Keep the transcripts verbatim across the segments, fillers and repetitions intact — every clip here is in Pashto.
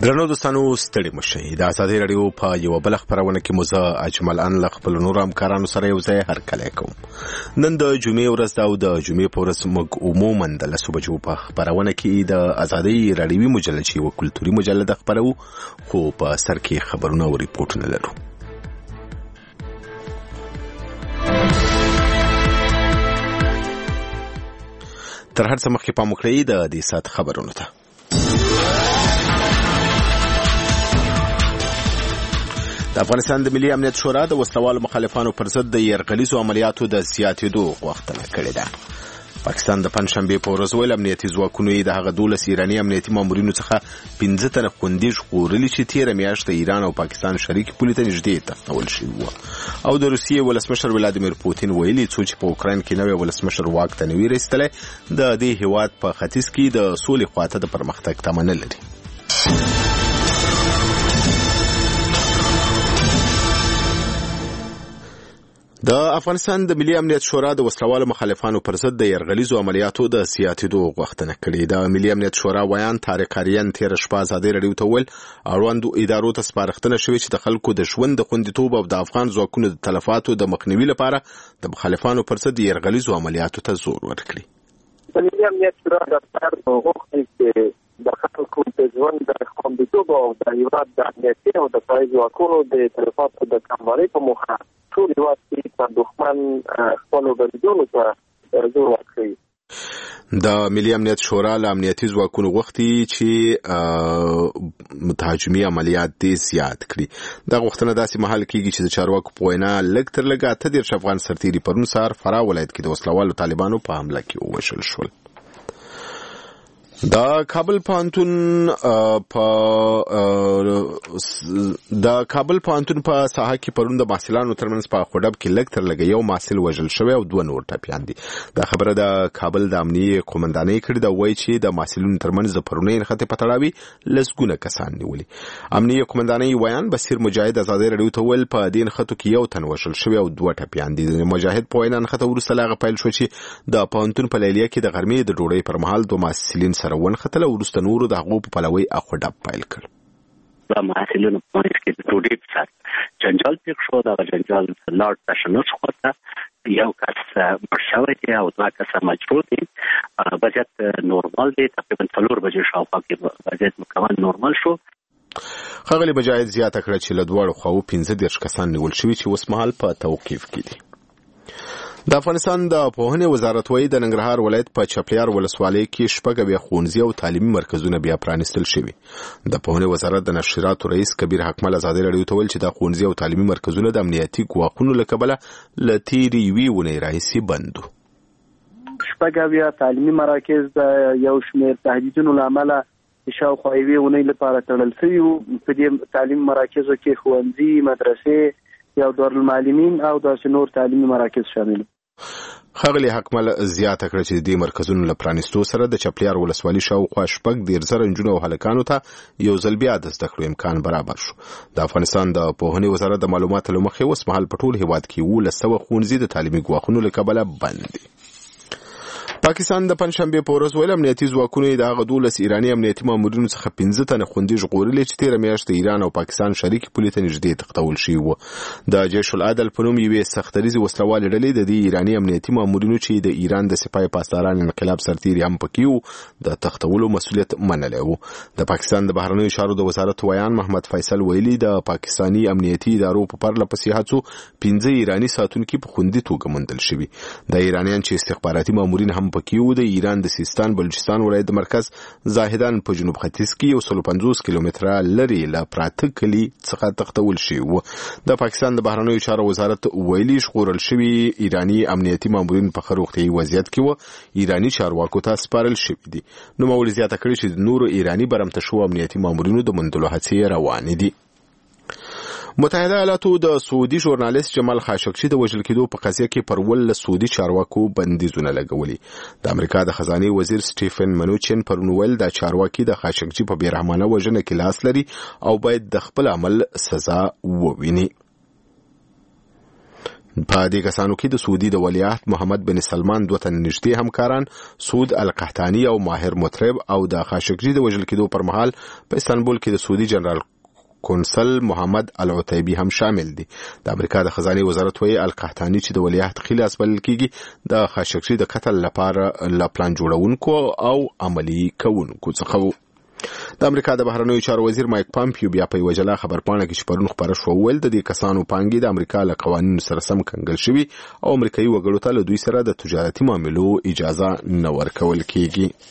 درنو دوستانو ستړي مشئ. د ازادي رادیو په یو بل خبرونه کې موزه اجمل ان ل خپل نور همکارانو سره یو ځای هرکلی کوم. نن د جمعې ورځ دا او د جمعې په ورځ موږ عموما د لسو بجو په خبرونه کې د ازادي رادیوي مجله چې یو کلتوري مجله د خبرو خو په سر کې خبرونه او ریپورتونه لرو. تر هر څه مخکې پام وکړئ د دې ساعت خبرونو ته. د افغانستان د ملي امنیت شورا د وسلوالو مخالفانو پر ضد د یرغلیزو عملیاتو د زیاتېدو غوښتنه کړې ده. پاکستان د پنجشنبې په ورځ ویل امنیتي ځواکونو یې د هغه دولس ایراني امنیتي مامورینو څخه پنځه تنه خوندي ژغورلي چې تېره میاشت د ایران او پاکستان شریک پولې ته نږدې تښتول شوي وو. او د روسیې ولسمشر ولادیمیر پوتین ویلي څو چې په اوکراین کې نوی ولسمشر واک ته نه وي رسېدلی د دې هېواد په ختیځ کې د سولې خواته د پرمختګ تمه نه لري. د افغانستان د ملي امنیت شورا د وسلوالو مخالفانو پر ضد د یرغلیزو عملیاتو د زیاتېدو غوښتنه کړې. د ملي امنیت شورا ویان طارق اریان تېره شپه ازادي راډیو ته وویل اړوندو ادارو ته سپارښتنه شوې چې د خلکو د ژوند د خوندیتوب او د افغان ځواکونو د تلفاتو د مخنیوي لپاره د مخالفانو پر ضد یرغلیزو عملیاتو ته زور ورکړي. د ملي امنیت شورا دفتر غوښتي چې د خلکو د ژوند د خوندیتوب او د هیواد د امنیتي او د فایز ځواکونو د تلفاتو د کموالي په موخه ټول هیواد کې په دښمن خپلو بریدونو ته زور ورکړي. د ملي امنیت شورا له امنیتي ځواکونو غوښتي چې متهاجمي عملیات دې زیات کړي. دا غوښتنه داسې مهال کېږي چې د چارواکو په وینا لږ تر لږه اته دېرش افغان سرتیري پرون سهار فراه ولایت کې د وسلوالو طالبانو په حمله کې ووژل شول. د کابل پوهنتون په د کابل پوهنتون په ساحه کې پرون د محصلانو ترمنځ په خوډب کې لږ تر لږه یو محصل وژل شوی او دوه نور ټپیان دي. دا خبره د کابل د امنیه قومندانۍ کړې ده. وایي چې د محصلینو ترمنځ د پرونۍ نښتې په تړاو لسګونه کسان نیولي. امنیه قومندانۍ ویان بصیر مجاهد ازادي راډیو ته ویل په دې نښتو کې یو تن وژل شوی او دوه ټپیان دي. د مجاهد په وینا نښته وروسته له هغه پیل شو چې د پوهنتون په لیلیه کې د غرمې د ډوډۍ پر مهال دوه محصلین سره ونښتل او وروسته نورو د هغو په پلوۍ اخوډب پیل کړ. د محصلینو په منځ کې د ډوډۍ په سر جنجال پیښ شو. دغه جنجال لاړ تشنج خواته یو کس مړ شوی دی او دوه کسه مجروح دي. وضعیت نورمال دی. تقریبا څلور بجې شاوخوا کې وضعیت مکمل نورمال شو. ښاغلي مجاهد زیاته کړه چې له دواړو خواوو پنځه دېرش کسان نیول شوي چې اوس مهال په توقیف کې دي. د افغانستان د پوهنې وزارت وایي د ننګرهار ولایت په چپلیار ولسوالۍ کې شپږ اویا ښوونځي او تعلیمي مرکزونه بیا پرانیستل شوي. د پوهنې وزارت د نشراتو رئیس کبیر حکمل ازادي راډیو ته ویل چې دا ښوونځي او تعلیمي مرکزونه د امنیتي ګواښونو له کبله له تېرې یوې اونۍ راهیسې بند وو. شپږ اویا تعلیمي مراکز د یو شمېر تهدیدونو له امله شاوخوا یوې اونۍ لپاره تړل شوي وو. په دې تعلیمي مراکزو کې ښوونځي، مدرسې، یو دارالمعلمین او داسې نور تعلیمي مراکز شامل وو. ښاغلي حکمل زیاته کړه چې د دې مرکزونو له پرانیستو سره د چپلیار ولسوالي شاوخوا شپږ دېرش زره نجونو او هلکانو ته یو ځل بیا د زده کړو امکان برابر شو. د افغانستان د پوهنې وزارت د معلوماتو له مخې اوس مهال په ټول هېواد کې اوولس سوه ښوونځي د تعلیمي ګواښونو له کبله بند دي. پاکستان د پنجشنبې په ورځ ویل امنیتي ځواکونو یې د هغه دولس ایراني امنیتي مامورینو څخه پنځه تنه خوندي ژغورلي چې تېره میاشت د ایران او پاکستان شریکې پولې ته نږدې تښتول شوي وو. د جیش العدل په نوم یوې سختدریزې وسلوالې ډلې د دې ایراني امنیتي مامورینو چې د ایران د سپاه پاسداران انقلاب سرتیري هم پکې وو د تښتولو مسؤلیت منلی وو. د پاکستان د بهرنیو چارو د وزارت ویان محمد فیصل ویلي د پاکستاني امنیتي ادارو په پرله پسې هڅو پنځه ایراني ساتونکي په خوندي توګه موندل شوي. د ایرانیان چې استخباراتي مامورین هم پکې وو د ایران د سیستان بلوچستان ولایت د مرکز زاهدان په جنوب ختیځ کې یو سل پنځوس کیلومتره لرې له پراته کلي څخه تښتول شوي وو. د پاکستان د بهرنیو چارو وزارت ویلي ژغورل شوي ایراني امنیتي مامورین په ښه روغتیایي وضعیت کې وو. ایراني چارواکو ته سپارل شوي دي. نوموړي زیاته کړې چې د نورو ایراني برمته شوو امنیتي مامورینو د موندلو هڅې روانې دي. متحده ایالاتو د سعودي ژورنالیست جمال خاشقجي د وژل کېدو په قضیه کې پر ولس سعودي چارواکو بندیزونه لګولي. د امریکا د خزانې وزیر سټیفن منوچن پرون ویل دا چارواکي د خاشقجي په بیرحمانه وژنه کې لاس لري او باید د خپل عمل سزا وویني. په دې کسانو کې د سعودي د ولیعهد محمد بن سلمان دوه تن نږدې همکاران سعود القحطاني او ماهر مطرب او د خاشقجي د وژل کېدو پر مهال په استانبول کې د سعودي جنرال کونسل محمد العتیبی هم شامل دي. د امریکا د خزانه وزارت وایي القحطاني چې د ولیعهد خلاص بلل کېږي د خاشقجي د قتل لپاره لا پلان جوړونکو او عملی کوونکو څخه وو. د امریکا د بهرنیو چارو وزیر مایک پامپیو بیا په وجلا خبرپاڼه کې چې پرون خبره شو ویل د دې کسانو پانګې د امریکا له قوانینو سره سم کنګل شوی او امریکایي وګړو ته له دوی سره د تجارتي معاملو اجازه نه ورکول کیږي.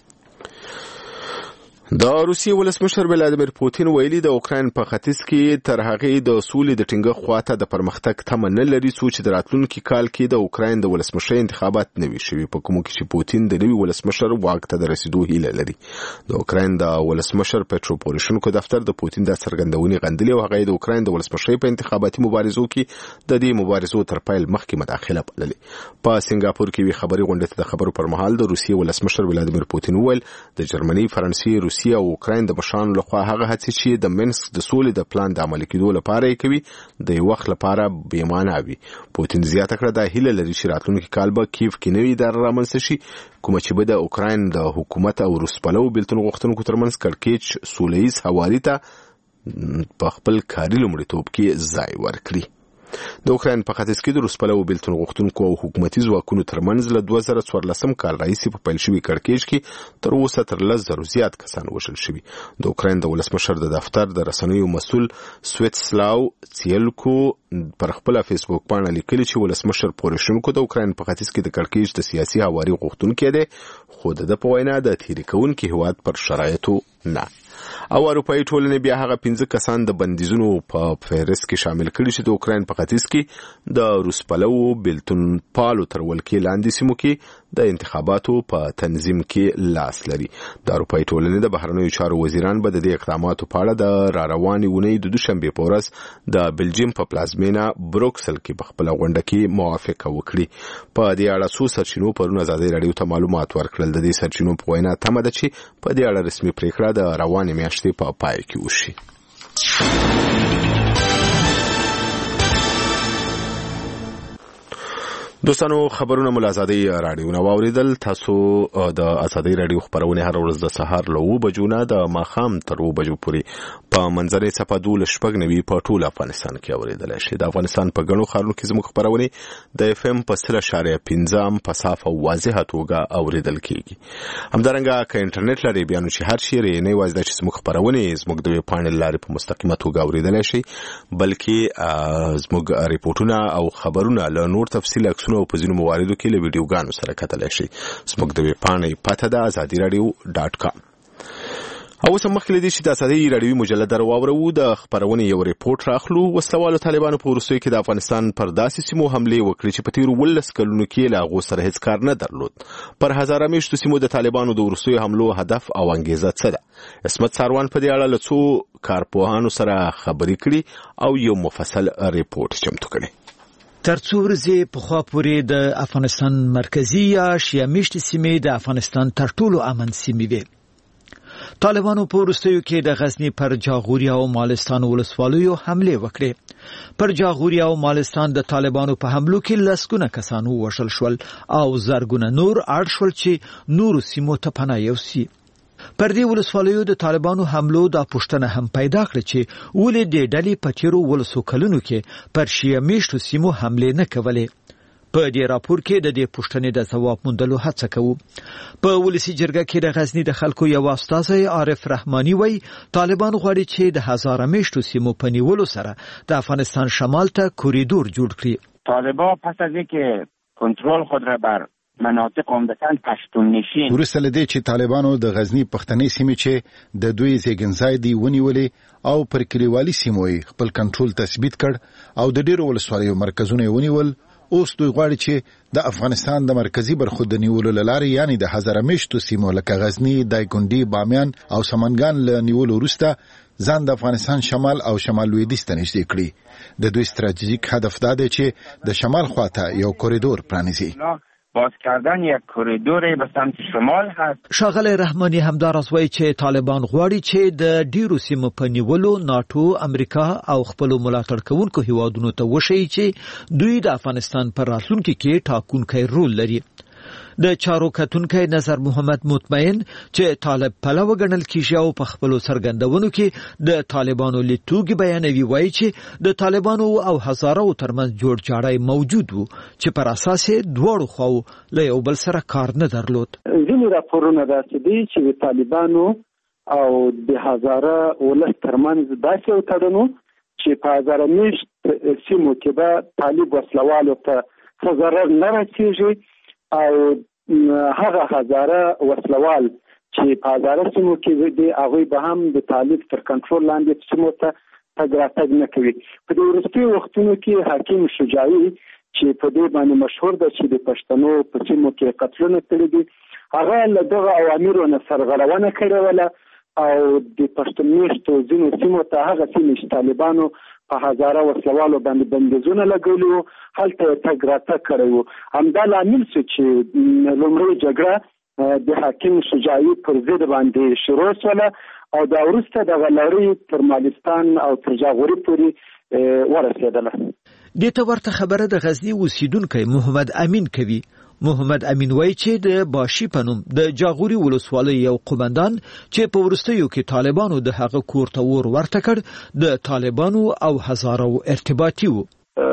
د روسیې ولسمشر ولادیمیر پوتین ویلي د اوکراین په ختیځ کې تر هغې د سولې د ټینګښت خواته د پرمختګ تمه نه لري څو چې د راتلونکي کال کې د اوکراین د ولسمشر انتخابات نه وي شوي په کومو کې چې پوتین د نوي ولسمشر واک ته د رسیدو هیله لري. د اوکراین د ولسمشر پټرو پوروشنکو دفتر د پوتین د څرګندونې غندلې او هغه د اوکراین د ولسمشر په انتخاباتي مبارزو کې د دې مبارزو تر پیل مخکې مداخله بللې. په سنگاپور کې وی خبري غونډه ته د خبرو پر مهال د روسیې ولسمشر ولادیمیر پوتین وویل د جرمني فرانسې روسیې او اوکراین د مشرانو لخوا هغه هڅې چې د منسک د سولې د پلان د عملي کېدو لپاره یې کوي د یو وخت لپاره بې معنا وي. پوتین زیاته کړه دا هیله لري چې راتلونکي کال به کیف کې نوې اداره رامنځته شي کومه چې به د اوکراین د حکومت او روس پلوو بېلتون غوښتونکو ترمنځ کړکېچ سوله ییز هواري ته په خپل کاري لومړیتوب کې ځای ورکړي. د اوکراین په ختیځ کې د روس پلوو بېلتون غوښتونکو او حکومتي ځواکونو ترمنځ له دوه زره څوارلسم کال راهیسې په پیل شوي کړکېچ کې تر اوسه تر لس زرو زیات کسان وژل شوي. د اوکراین د ولسمشر د دفتر د رسنیو مسؤل سویتسلاو سیلکو پر خپل فیسبوک باندې لیکلي چې ولسمشر پوروشنکو د اوکراین په ختیځ کې د کړکېچ د سیاسي هواري غوښتونکی دی خو د په وینا د تېرې کوونکي هیواد پر شرایطو نه. او اروپایي ټولنې بیا هغه پنځه کسان د بندیزونو په فهرست کې شامل کړي چې د اوکراین په ختیځ کې د روس پلوو بېلتون پالو تر ولکې لاندې سیمو کې د انتخاباتو په تنظیم کې لاس لري. د اروپایي ټولنې د بهرنیو چارو وزیران به د دې اقداماتو په اړه د را روانې اونۍ د دوشنبې په ورځ د بلجیم په پلازمینه بروکسل کې په خپله غونډه کې موافقه وکړي. په دې اړه څو سرچینو پرون ازادۍ راډیو ته معلومات ورکړل. د دې سرچینو په وینا تمه ده چې په دې اړه رسمي پریکړه د روانې میاشتې په پای کې وشي. دوستانو خبرونه مو ازادۍ راډیو نو اوریدل. تاسو د ازادۍ راډیو خبرونه هر ورځ د سهار له اوه بجو نه د ماښام تر اوه بجو پورې په منځنۍ څپه دولس شپږ نوي په ټول افغانستان کې اوریدلی شي. د افغانستان په ګڼو ښارونو کې زموږ خبرونه د اف ام په سل اشاریه پنځه په صافه او واضحه توګه اوریدل کیږي. همدارنګه که انټرنیټ لرئ بیا نو چې هر چیرې نه یوازې دا چې زموږ خبرونه زموږ د ویب پاڼې له لارې په مستقیمه توګه اوریدلی شي بلکې زموږ ریپورټونه او خبرونه له نور تفصیل عکسونه او په ځینو مواردو کې له ویډیوګانو سره کتلی شي. زموږ د ویب پاڼې پته ده ازادي راډیو ډاټ کام. او اوس هم مخکې له دې چې د ازادۍ راډیوي مجله در واورو د خپرونې یو ریپورټ راخلو. وسلوالو طالبانو په وروستیو کې د افغانستان پر داسې سیمو حملې وکړې چې په تېرو اوولس کلونو کې له هغو سره هېڅ کار نه درلود. پر هزاره میشتو سیمو د طالبانو د وروستیو حملو هدف او انګېزه څه ده؟ عصمت ساروان په دې اړه له څو کارپوهانو سره خبرې کړي او یو مفصل ریپورټ چمتو کړی. تر څو ورځې پخوا پورې د افغانستان مرکزي یا شیعه میشتې سیمې د افغانستان تر ټولو امن سیمې وې. طالبانو په وروستیو کې د غزني پر جاغوریا او مالستان ولسوالیو حملې وکړې. پر جاغوریا او مالستان د طالبانو په حملو کې لسګونه کسان ووژل شول او زرګونه نور اړ شول چې نورو سیمو ته پناه یوسي. پر دې ولسوالیو د طالبانو حملو دا پوښتنه هم پیدا کړه چې ولې دې ډلې په تیرو ولسو کلونو کې پر شیعه میشتو سیمو حملې نه کولې. په دې راپور کې د دې پوښتنې د ځواب موندلو هڅه کوو. په ولسي جرګه کې د غزني د خلکو یو استازی عارف رحماني وایي طالبان غواړي چې د هزاره میشتو سیمو په نیولو سره د افغانستان شمال ته کوریدور جوړ کړي. طالبان پس از اینکه کنترل خود را بر مناطق عمدتاً پشتون نشین وروسته له دې چې طالبانو د غزني پښتنې سیمې چې د دوی زیږنځای دی ونیولې او پر کلیوالي سیمو خپل کنټرول تثبیت کړ او د ډیرو ولسوالیو مرکزونه ونیول. اوس دوی غواړي چې د افغانستان د مرکزی برخو د نیولو لارې یعنی د هزاره میشتو سیمو لکه غزني، دایکنډي، بامیان او سمنګان له نیولو وروسته ځان د افغانستان شمال او شمال لویدیځ ته نږدې کړي. د دوی ستراتیژیک هدف دا دی چې د شمال خواته یو کوریدور پرانیزي. باز کردن یک کوریدور به سمت شمال هست. ښاغلی رحماني همداراز وایي چې طالبان غواړي چې د ډیرو سیمو په نیولو ناتو، امریکا او خپلو ملاتړ کوونکو هیوادونو ته وښیي چې دوی د افغانستان په راتلونکي کې ټاکونکی رول لري. د چارو کتونکی نظر محمد مطمئن چې طالب پلوه ګڼل کیږي او په خپلو څرګندونو کې د طالبانو لیدلوري بیانوي، وایي چې د طالبانو او هزارو ترمنځ جوړ جاړی موجود وو چې پر اساس یې دواړو خواو له یو بل سره کار نه درلود. ځینې راپورونه داسې دي چې د طالبانو او د هزاره ولس ترمنځ داسې یو تړون چې په هزاره میشت سیمو کې به طالب وسلوالو ته څه ضرر نه رسېږي او هغه هزاره وسلوال چې په هزاره سیمو کې دي هغوی به هم د طالب تر کنټرول لاندې سیمو ته تګ راتګ نه کوي. په دې وروستیو وختونو کې حکیم شجاعي چې په دې باندې مشهور ده چې د پښتنو په سیمو کې قتلونه کړي دي، هغه له دغه اوامرو نه سرغړونه کړې وله او د پښتون میشتو ځینو سیمو ته هغه سیمې چې طالبانو په هزاره وسلوالو باندې بندیزونه لګولي وو هلته یې تګ راتګ کړی وو. همدا لامل شو چې لومړۍ جګړه د حکیم شجاعي پر ضد باندې شروع شوله او دا وروسته دغه لړۍ تر مالستان او تر جاغوري پورې ورسېدله. دې ته ورته خبره د غزني اوسیدونکی محمد امین کوي. محمد امین وایي چې د باشي په نوم د جاغوري ولسوالۍ یو قومندان چې په وروستیو کې طالبانو د هغه کور ته ور ورته کړ د طالبانو او هزارو ارتباطي وو.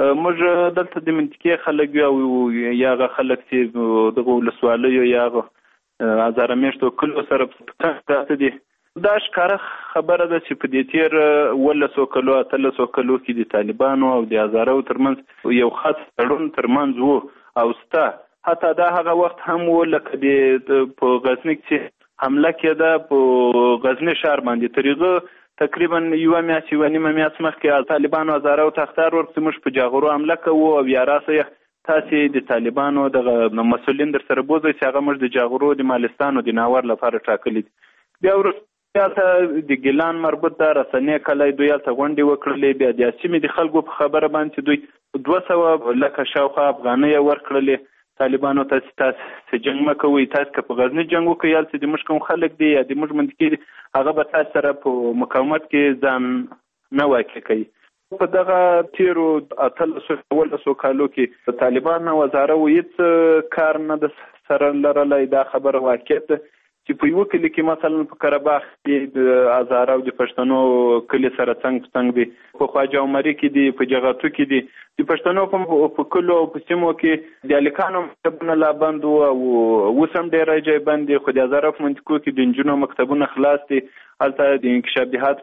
موږ دلته د منطقې خلک یو یاغه خلک چې د ولسوالیو یاغه هزاره میشتو کلو سره پټه دي. دا ښکاره خبره ده چې په دې تیر ولسو کلو اتلسو کلو کې د طالبانو او د هزارو ترمنځ یو خاص تړون ترمنځ وو او ستا حتی دا هغه وخت هم و لکه د په غزنی کې حمله کېده په غزنی شهر باندې تریغه تقریبا یو میاشت یو نیمه میاشت مخکې طالبانو هزاره او تختار ورته موږ په جاغورو حمله کوو او یا راسه تاسې د طالبانو د مسولین در سره بوزئ چې هغه موږ د جاغورو د مالستان او د ناور لپاره ټاکلي دي. بیا وروسته هلته د ګیلان مربوط ده رسنۍ کلی دوی هلته غونډې وکړلې، بیا د سیمې د خلکو په خبره باندې دوی دوه سوه لکه شاوخوا افغانۍ ورکړلې طالبانو ته چې تاسې جنګ مه کوئ، تاسې که په غزني جنګ وکړئ هلته د موږ کوم خلک دي یا د موږ منطقې دي هغه به تاسې سره په مقاومت کې ځان نه واقع کوي. په دغه تیرو اتلسو اوولسو کالو کې طالبان او هزاره هیڅ کار نه د سره لرلی. دا خبره واقعیت ده چې په یو کلي کې مثلا په قرهباغ کې د هزاره او د پښتنو کلي سره څنګ په څنګ دي، په خواجه عمري کې دي، په جغتو کې دي. د پښتنو په کلو او په سیمو کې د هلکانو مکتبونه لا بند وو او اوس هم ډېر ځای بند دي، خو د هزاره په منطقو کې د نجونو مکتبونه خلاص دي. هلته د انکشاف دهات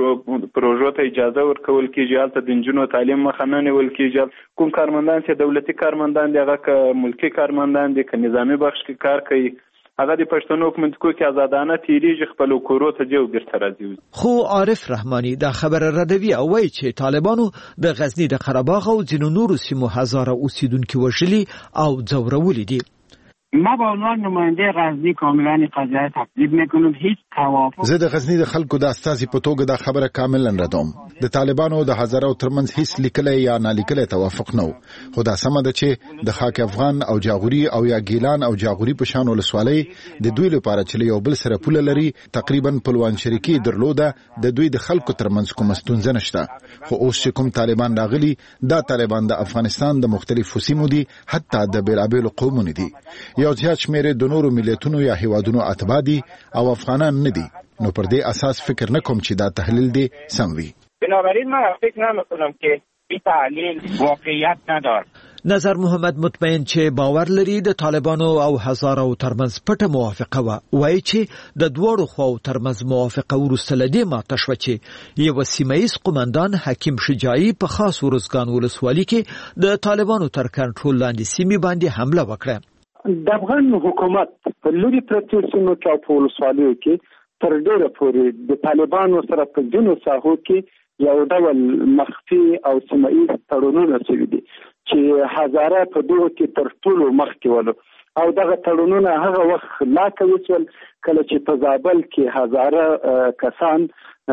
پروژو ته اجازه ورکول کېږي، هلته د نجونو تعلیم مخه نه نیول کېږي. کوم کارمندان چې دولتي کارمندان دي هغه که ملکي کارمندان دي که نظامي بخش کې کار کوي هغه د پښتنو په منطقو کې آزادانه تیریږي، خپلو کورو ته ځي او بیرته راځي. خو عارف رحماني دا خبره ردوي او وایي چې طالبانو د غزني د قرهباغ او ځینو نورو سیمو هزاره اوسیدونکي وژلي او ځورولي دي. ما با عنوان نماینده غزنی کاملا قضیه تکذیب میکنم. هیچ توافق زه د غزنی د خلکو د استازي په توګه دا خبره کاملا ردوم. د طالبانو د هزاره ترمنځ هیڅ لیکلې یا نه لیکلې توافق نه و، خو دا سمه ده چې د خاک افغان او جاغوري او یا ګیلان او جاغوري په شان ولسوالۍ د دوی لپاره چې یو بل سره پوله لري تقریبا پلوان شریکي درلوده، د دوی د خلکو ترمنځ کوم ستونزه نشته. خو اوس چې کوم طالبان راغلي دا طالبان د افغانستان د مختلفو سیمو دي، حتی د بیلابیلو قومونو دي. یو زیات شمېر د نورو ملتونو یا هیوادونو اتباع دي او افغانان نه دي، نو پر دې اساس فکر نه کوم چې دا تحلیل دی سم وي. بنابراین من فکر نمی‌کنم که این تحلیل واقعیت نداره. نظر محمد مطمئن چې باور لري د طالبانو او هزارو ترمنځ پټه موافقه و، وایي چې د دوړو خواو ترمنځ موافقه وروسته له دې ماته شوه چې یو سیمه‌ییز قومندان حکیم شجاعي په خاص ورزګان ولسوالۍ کې د طالبانو تر کنټرول لاندې سیمې باندې حمله وکړه. د افغان حکومت په لوري پرتو سیمو کې او په ولسوالیو کې تر ډېره پورې د طالبانو سره په ځینو ساحو کې یو ډول مخفي او سیمه‌ییز تړونونه شوي دي چې هزاره په دغو کې تر ټولو مخکې ولو او دغه تړونونه هغه وخت لا کوي کله چې په زابل کې هزاره کسان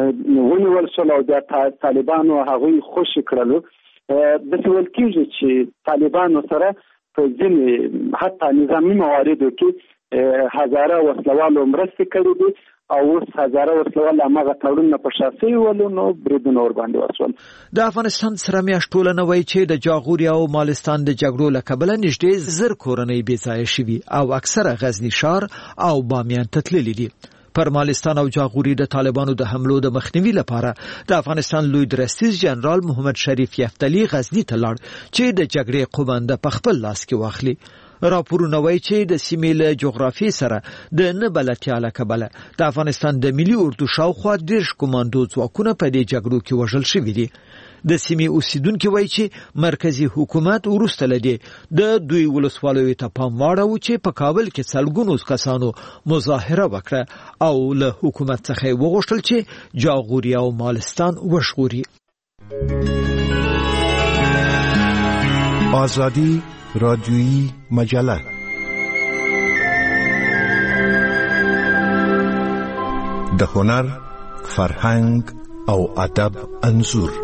ونیول شول او د طالبانو هغوی خوشي کړلو. داسې ویل کېږي چې طالبانو سره په ځینې حتی نظامي مواردو کې هزاره وسلوالو مرستې کړې دي او اوس هزاره وسلوال هغه تړون په شاسي ولو نو بریدونه ور باندې وسول. د افغانستان سره میاشت ټولنه وایي چې د جاغوري او مالستان د جګړو له کبله نږدې زر کورنۍ بې ځایه شوي او اکثره غزنی ښار او بامیان ته تللي دي. پر مالستان او جاغوري د طالبانو د حملو د مخنیوي لپاره د افغانستان لوی درستیز جنرال محمد شریف یفتلی غزنی ته لاړ چې د جګړې قومنده په خپل لاس کې واخلي. راپورونه وایي چې د سیمې له جغرافیې سره د نه بلدتیا له کبله د افغانستان د ملي اردو شاوخوا دېرش کمانډو ځواکونه په دې جګړو کې وژل شوي دي. د سیمې اوسیدونکي وایي چې مرکزی حکومت وروسته له دې د دوی ولسوالیو ته پام واړاوه چې په کابل کې سلګونو کسانو مظاهره وکړه او له حکومت څخه یې وغوښتل چې جاغوري او مالستان وژغوري. آزادی رادیویی مجله د هنر، فرهنګ او ادب انځور.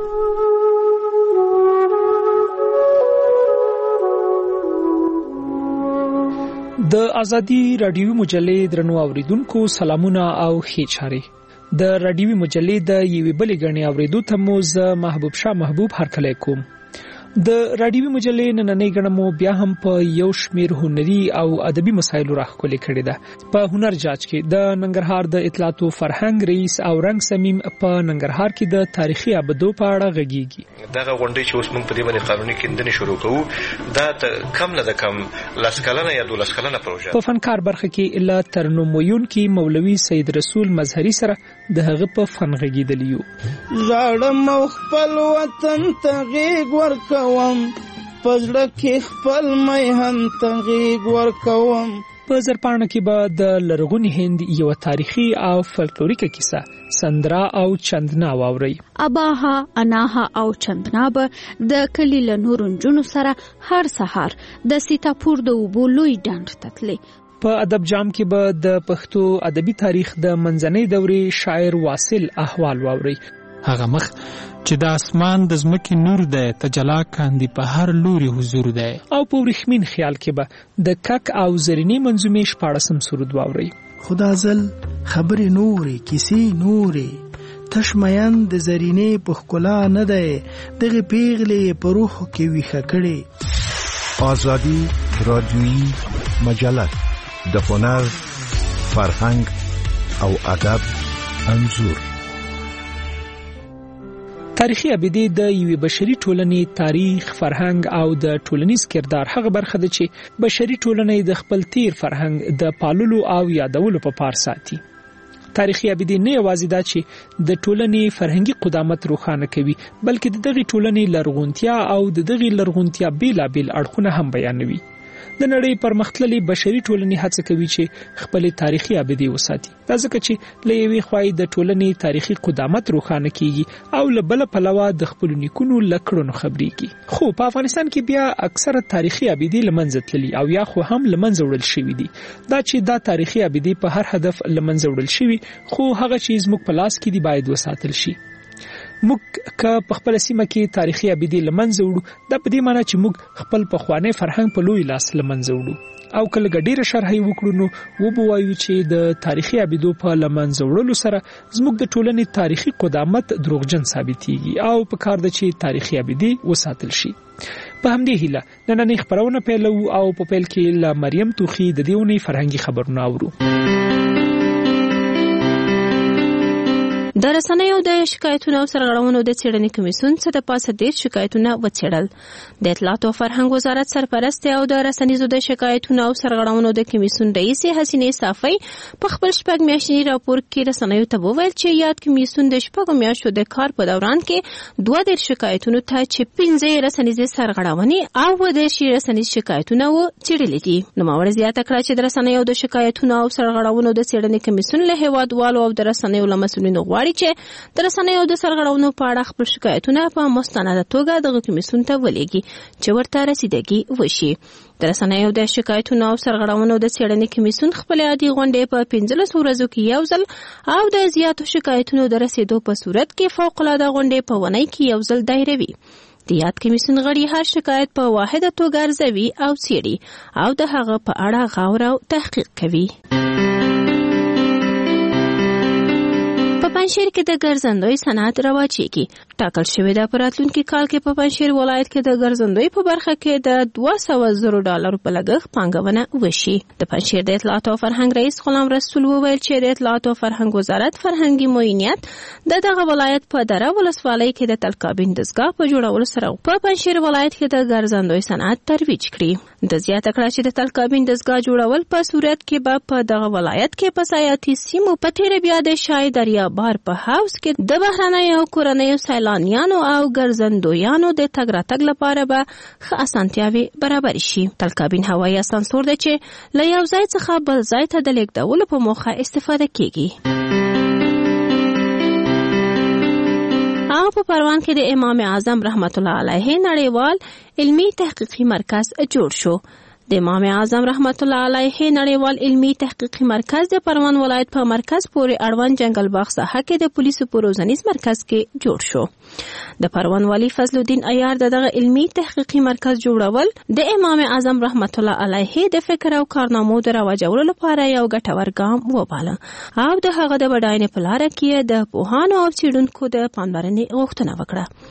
د ازادي رادیوي مجلې درنو اوریدونکو سلامونه او ښې چارې. د رادیوي مجلې د یوې بلې غړنې اوریدو ته مو زه محبوب شاه محبوب هرکلی کوم. د رادیوي مجلې نننۍ غړنه مو بیا هم په یو شمیر هنري او ادبي مسایلو راخولې کړې ده. په هنر جاج کې د ننګرهار د اطلاعات او فرهنګ رئیس او رنګ سمیم په ننګرهار کې د تاریخي ابدو په اړه غږیږي. دغه غونډې چې اوس موږ په دې باندې قانوني کیندنې شروع کوو دا کم نه ده کم لاس کلنه یا دولس کلنه پروژه. په فنکار برخه کې الا ترنم ویونکي مولوي سید رسول مظهری سره د هغه په فن غږیدلی یو. ژړم او خپل وطن ته غېږ ورکوم، پزړه کې خپل میهن ته غېږ ورکوم. په زرپاڼه کې به د لرغوني هند یو تاریخي او فلکلوریکه کیسه سندرا او چندنا واوري. اباها، اناها او چندنا به د کلی له نورو نجونو سره هر سهار د سیتاپور د اوبو لوی ډنډ ته تللي. په ادب جام کې به د پښتو ادبي تاریخ د منځنۍ دورې شاعر واصل احوال واوري. هغه مخ چې د اسمان د زمکې نور دی، تجلا کاندي په هر لوري حضور دی. او په ورخمین خیال کې به د کک او زرینی منظومې شپاړسم سرود واوري. خدا زل خبرې نوري کیسې نوري، تشمیان د زرینې په ښکلا نه دی، دغه پیغلې په روح کې ویښه کړي. آزادی رادیویی مجله د هنر، فرهنګ او ادب انځور. تاریخي ابدي د یوې بشري ټولنې تاریخ، فرهنګ او د ټولنیز کردار هغه برخه ده چې بشري ټولنې د خپل تیر فرهنګ د پاللو او یادولو په پار ساتي. تاریخي ابدي نه یوازې دا چې د ټولنې فرهنګي قدامت روښانه کوي، بلکې د دغه ټولنې لرغونتیا او د دغه لرغونتیا بیلابیل اړخونه هم بیانوي. د نړۍ پرمختللي بشري ټولنې هڅه کوي چې خپل تاریخي ابدي وساتي. دا ځکه چې له یوې خوا د ټولنې تاریخي قدامت روښانه کیږي او له بل پلوه د خپل نیکونو لکړو خبريږي. خو په افغانستان کې بیا اکثره تاریخي ابدي لمنځه تللي او یا خو هم لمنځه وړل شوي دي. دا چې دا تاریخي ابدي په هر هدف لمنځه وړل شوي، خو هغه چیز موږ په لاس کې دی باید وساتل شي. موږ که په خپل سیمه کې تاریخي ابدي لمنځه وړو، دا په دې معنی چې موږ خپل پخوانی فرهنګ په لوی لاس لمنځه وړو. او کله ګډیره شرحي وکړو نو و به وایو چې د تاریخي ابدو په لمنځه وړلو سره زموږ د ټولنې تاریخي قدامت دروغجن ثابتېږي او په کار ده چې تاریخي ابدي وساتل شي. په همدې هیله نننۍ خپرونه پیلو او په پیل کې له مریم توخي د دې اونۍ فرهنګي خبرونه اورو. د رسنیو د شکایتونو او سرغړونو د څېړنې کمیسیون څخه د پاسه ډېر شکایتونه وڅېړل. د اطلاعات او فرهنګ وزارت سرپرست او د رسنیزو د شکایتونو او سرغړونو د کمیسیون رئیس حسینې صافی په خپل شپږ میاشتني راپور کې رسنیو ته وویل چې یاد کمیسیون د شپږو میاشتو د کار په دوران کې دوه دېرش شکایتونو ته چې پنځه رسنیزې سرغړونې او دېرش رسنیز شکایتونه وڅېړلي دي. نوموړې زیاته کړه چې د رسنیو د شکایتونو او سرغړونو د څېړنې کمیسیون له هیوادوالو او د رسنیو له مسؤلینو غواړي چې د رسنیو د سرغړونو په اړه خپل شکایتونه په مستنده توګه دغه کمیسیون ته ولېږي چې ورته رسیدګي وشي. د رسنیو د شکایتونو او سرغړونو د څېړنې کمیسیون خپل عادي غونډې په پنځلسو ورځو کې یو ځل او د زیاتو شکایتونو د رسیدو په صورت کې فوق العاده غونډې په ونې کې یو ځل دایروي. د یاد کمیسیون غړي هر شکایت په واحده توګه ارزوي او څېړي او د هغه په اړه غور او تحقیق کوي. په پنجشیر کې د ګرځندوی صنعت رواجېږي. ټاکل شوې ده په راتلونکي کال کې په پنجشیر ولایت کې د ګرځندوی په برخه کې د دوه سوه زرو ډالرو په لګښت پانګونه وشي. د پنجشیر د اطلاعات او فرهنګ رئیس غلام رسول وویل چې د اطلاعات او فرهنګ وزارت فرهنګي معاینات د دغه ولایت په دره ولسوالۍ کې د تلکابین دستګاه په جوړولو سره په پنجشیر ولایت کې د ګرځندوی صنعت ترویج کړي. د زیاته کړه چې د تلکابین دستګاه جوړول په صورت کې به په دغه ولایت کې په سیاحتي سیمو په تیره بیا د شای دریا بار په هاوس کې د بهرنیو او کورنیو سیلانیانو او ګرځندویانو د تګ راتګ لپاره به ښه اسانتیاوې برابر شي. تلکابین هوایي اسانسور دی چې له یو ځای څخه بل ځای ته د لیږدولو په موخه استفاده کیږي. او په پروان کې د امام اعظم رحمت الله علیه نړیوال علمی تحقیقي مرکز جوړ شو. د امام اعظم رحمت الله علیه نړیوال علمی تحقیقي مرکز د پروان ولایت په مرکز پورې اړوند جنگل باغ ساحه کې د پولیسو په روزنیز مرکز کې جوړ شو. د پروان والی فضل الدین عیار دغه علمی تحقیقي مرکز جوړول د امام اعظم رحمت الله علیه د فکر او کارنامو د رواجولو لپاره یو ګټور ګام وباله او د هغه د بډاینې په لاره کې د پوهانو او څېړونکو د پاملرنې غوښتنه وکړه.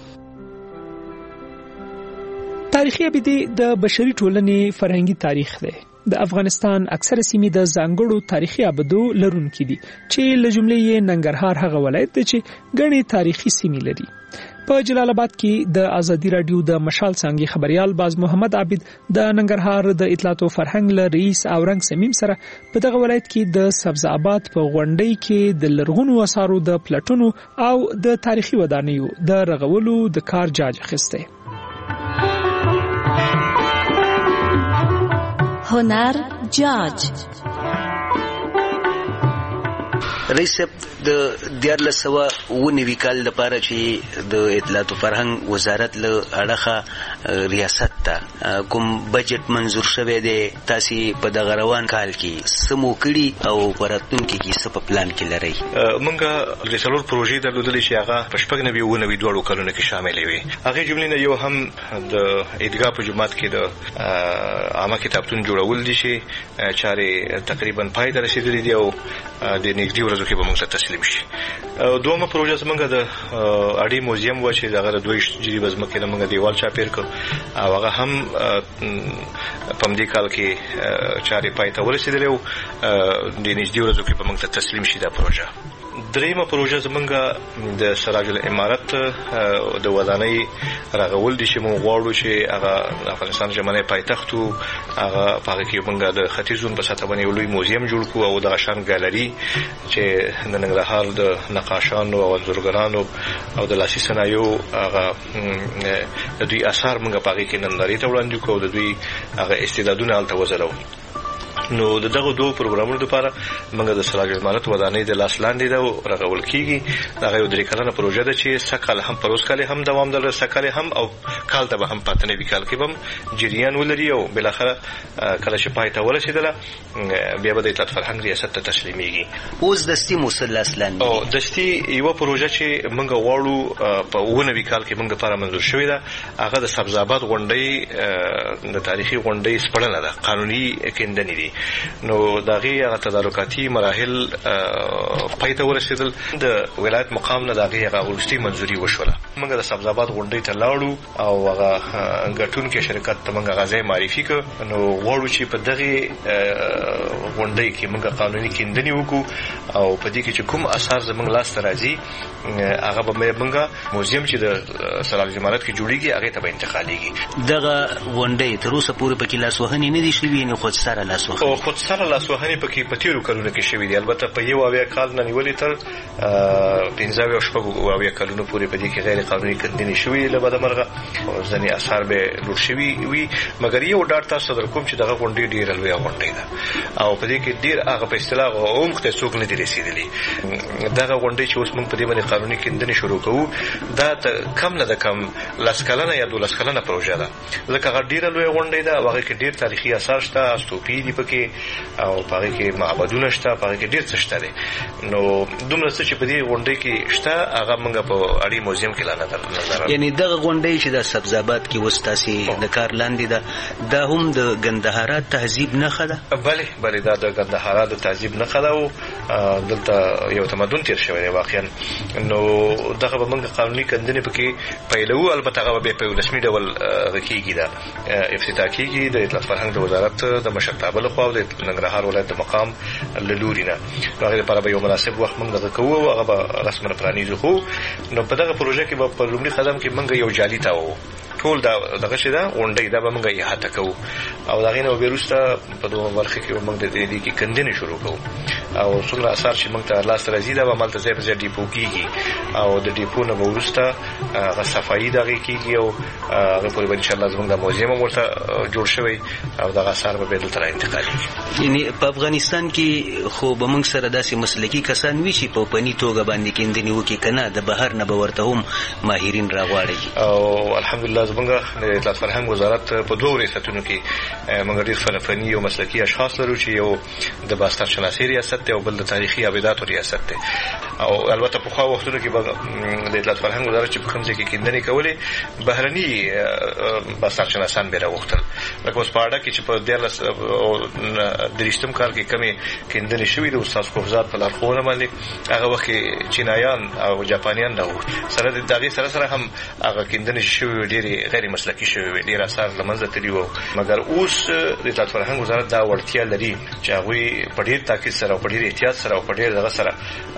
تاریخي ابدي د بشري ټولنې فرهنګي تاریخ دی. د افغانستان اکثره سیمې د ځانګړو تاریخي ابدو لرونکي دي چې له جملې یې ننګرهار هغه ولایت دی چې ګڼې تاریخي سیمې لري. په جلال آباد کې د ازادي رادیو د مشال څانګې خبريال باز محمد عابد د ننګرهار د اطلاعات او فرهنګ له رئیس او رنګ سمیم سره په دغه ولایت کې د سبز آباد په غونډۍ کې د لرغونو اثارو د پلټونو او د تاریخي ودانیو د رغولو د کار جاج اخیسته. هنر جاج رئیس د دیارلس سوه اوه نوي کال لپاره چې د اطلاعات او فرهنګ وزارت له اړخه ریاست ته کوم بجټ منظور شوی دی، تاسې په دغه روان کال کې څه مو کړي او په راتلونکي کې څه په پلان کې لرئ؟ موږ د څلور پروژې درلودلې چې هغه په شپږ نوي اوه نوي دواړو کلونو کې شاملې وي. هغې جملې نه یو هم د عیدګاه په جومات کې د عامه کتابتون جوړول دي چې چارې تقریبا پای ته رسېدلې دي او د نږدې ورځو کې به موږ ته تسلیم شي. دومره پروژه زموږ د اړې موزیم و چې دغه دوه جریبه ځمکې نه موږ دیوال چاپېر کړ او هغه هم په همدې کال کې چارې پای ته ورسېدلې او د نږدې ورځو کې به موږ ته تسلیم شي دا پروژه. دریمه پروژه زمونږ د سراج الامارت د ودانۍ رغول دي چې موږ غواړو چې هغه د افغانستان ژمنی پایتخت و هغه په هغه کې موږ د ختیځ زون په سطح باندې یو لوی موزیم جوړ کړو او دغه شان ګالري چې د ننګرهار د نقاشانو او انځورګرانو او د لاسي صنایعو هغه د دوی اثار موږ په هغې کې نندارې ته وړاندې کړو او د دوی هغه استعدادونه هلته وځلو. نو د دغه دوه پروګرامونو لپاره موږ د سراج الامارت ودانۍ د لاس لاندې ده رغول کیږي. دا یو درې کلنه پروژه ده چې سکهال هم پروس کال هم دوام لري، سکهال هم او کال ته به هم پاتنه وی کال کې هم جریان ولري او بل اخر کله چې پای ته ورسېدله بیا به د اطلاعات فرهنګ ریاست ته تسلیمیږي. اوس دستي مثلث لاندې او دستي یو پروژه چې موږ غواړو په اوه نوي کال کې موږ لپاره منظور شوې ده، هغه د سبز آباد غونډۍ د تاریخي غونډۍ سپړنه ده، قانوني کیندنې دي. نو داغي هغه تدارکاتي مراحل پای ته ورسېدل، د ولایت مقام نه داغي هغه ورستي منځوري وشوله. موږ د سبز آباد غونډۍ ته لاړو او هغه ګټونکو شرکت ته موږ غازي معرفي کړ. نو غواړو چې په دغه غونډۍ کې موږ قانوني کیندنې وکړو او په دې کې چې کوم اثار زموږ لاس ته راځي هغه به موږ موزیم چې د سراج الامارت کې جوړیږي هغه ته به انتقالېږي. دغه غونډۍ تر اوسه پورې پکې لاسوهنې نه دي شوي، نه خود سره لاسوهنې او خود سره لاسوهنې پکې په تیرو کلونو کې شوي دي. البته په یو اویا کال نه نیولې تر پنځه اویا شپږ اویا کلونو پورې په دې کې غیر قانوني کړنې شوي له بدمرغه ځینې اثار به لوټ شوي وي. مګر یو ډاډ تاسو در کوم چې دغه غونډۍ ډېره لویه غونډۍ ده او په دې کې ډېر هغه په اصطلاح عمق ته څوک نه دي رسېدلي. دغه غونډۍ چې اوس موږ په دې باندې قانوني کیندنې شروع کوو دا کم نه ده کم لس کلنه یا دولس کلنه پروژه ده، ځکه هغه ډېره لویه غونډۍ ده او هغې کې ډېر تاریخي اثار شته، استوپې دي پکې او په هغې کې معبدونه شته، په هغې کې ډېر څه شته دی. نو دومره څه چې په دې غونډۍ کې شته هغه موږ په اړې موزیم کې لا نظر یعنی دغه غونډې چې د سبزابات کې وستاسي د کار لاندې ده دا هم د ګندهارا تهذیب نه خده بله بله دا د ګندهارا د تهذیب نه خده او دلته یو تمدن تیر شوی دی واقعا نو دغه به موږ قانوني کندنې پکې پیلو البته هغه به په رسمي ډول کېږي دا افتتاح کېږي د اطلاعات فرهنګ د وزارت د مشرتابه لخوا او د ننګرهار ولایت د مقام له لوري نه هغه لپاره به یو مناسب وخت موږ دغه کوو او هغه به رسماً پرانیزو خو نو په دغه پروژه کې به په لومړي قدم کې موږ یو جالي تاو ټول دا دغه شي دا غونډې دا به موږ یې احاطه کوو او دغه نو وروسته په دوه برخه کې موږ د دې کې کندنې شروع کوو او څومره اثر چې موږ ته لاس راځي دا به مالته ځای په ځای ډیپو کېږي او د ډیپو نه وروسته هغه صفایي دغه کېږي او هغه پورې به انشاءالله زموږ د موزیم هم ورته جوړ شوی او دغه اثار به دلته را انتقالېږي. یعنی په افغانستان کې خو به موږ سره داسې مسلکي کسان وي چې په فني توګه باندې کیندنې وکړي که نه د بهر نه به ورته هم ماهرین راغواړي او الحمدلله زموږ د اطلاعات فرهنګ وزارت په دوه ریاستونو کې موږ ډېر فني او مسلکي اشخاص لرو چې یو د باستان شناسۍ ریاست دی او بل د تاریخي ابیداتو ریاست دی او البته په خوا وختونو کې به د اطلاعات فرهنګ وزارت چې په کوم ځای کې کیندنې کولې بهرني باستان شناسان به راوغوښتل لکه اوس په اډه کې چې په دیارلس درېیشتم کال کې کمې کیندنې شوي د استاد خوفزاد په لارښوونه باندې هغه وخت کې چینایان او جاپانیان راوغوښت سره د هغې سره سره هم هغه کیندنې چې شوي وې ډېرې غیر مسلکي شوي وې ډېر اثار له منځه تللي وو مګر اوس د اطلاعات فرهنګ وزارت دا وړتیا لري چې هغوی په ډېر تاکید سره او په ډېر احتیاط سره او په ډېر دغه سره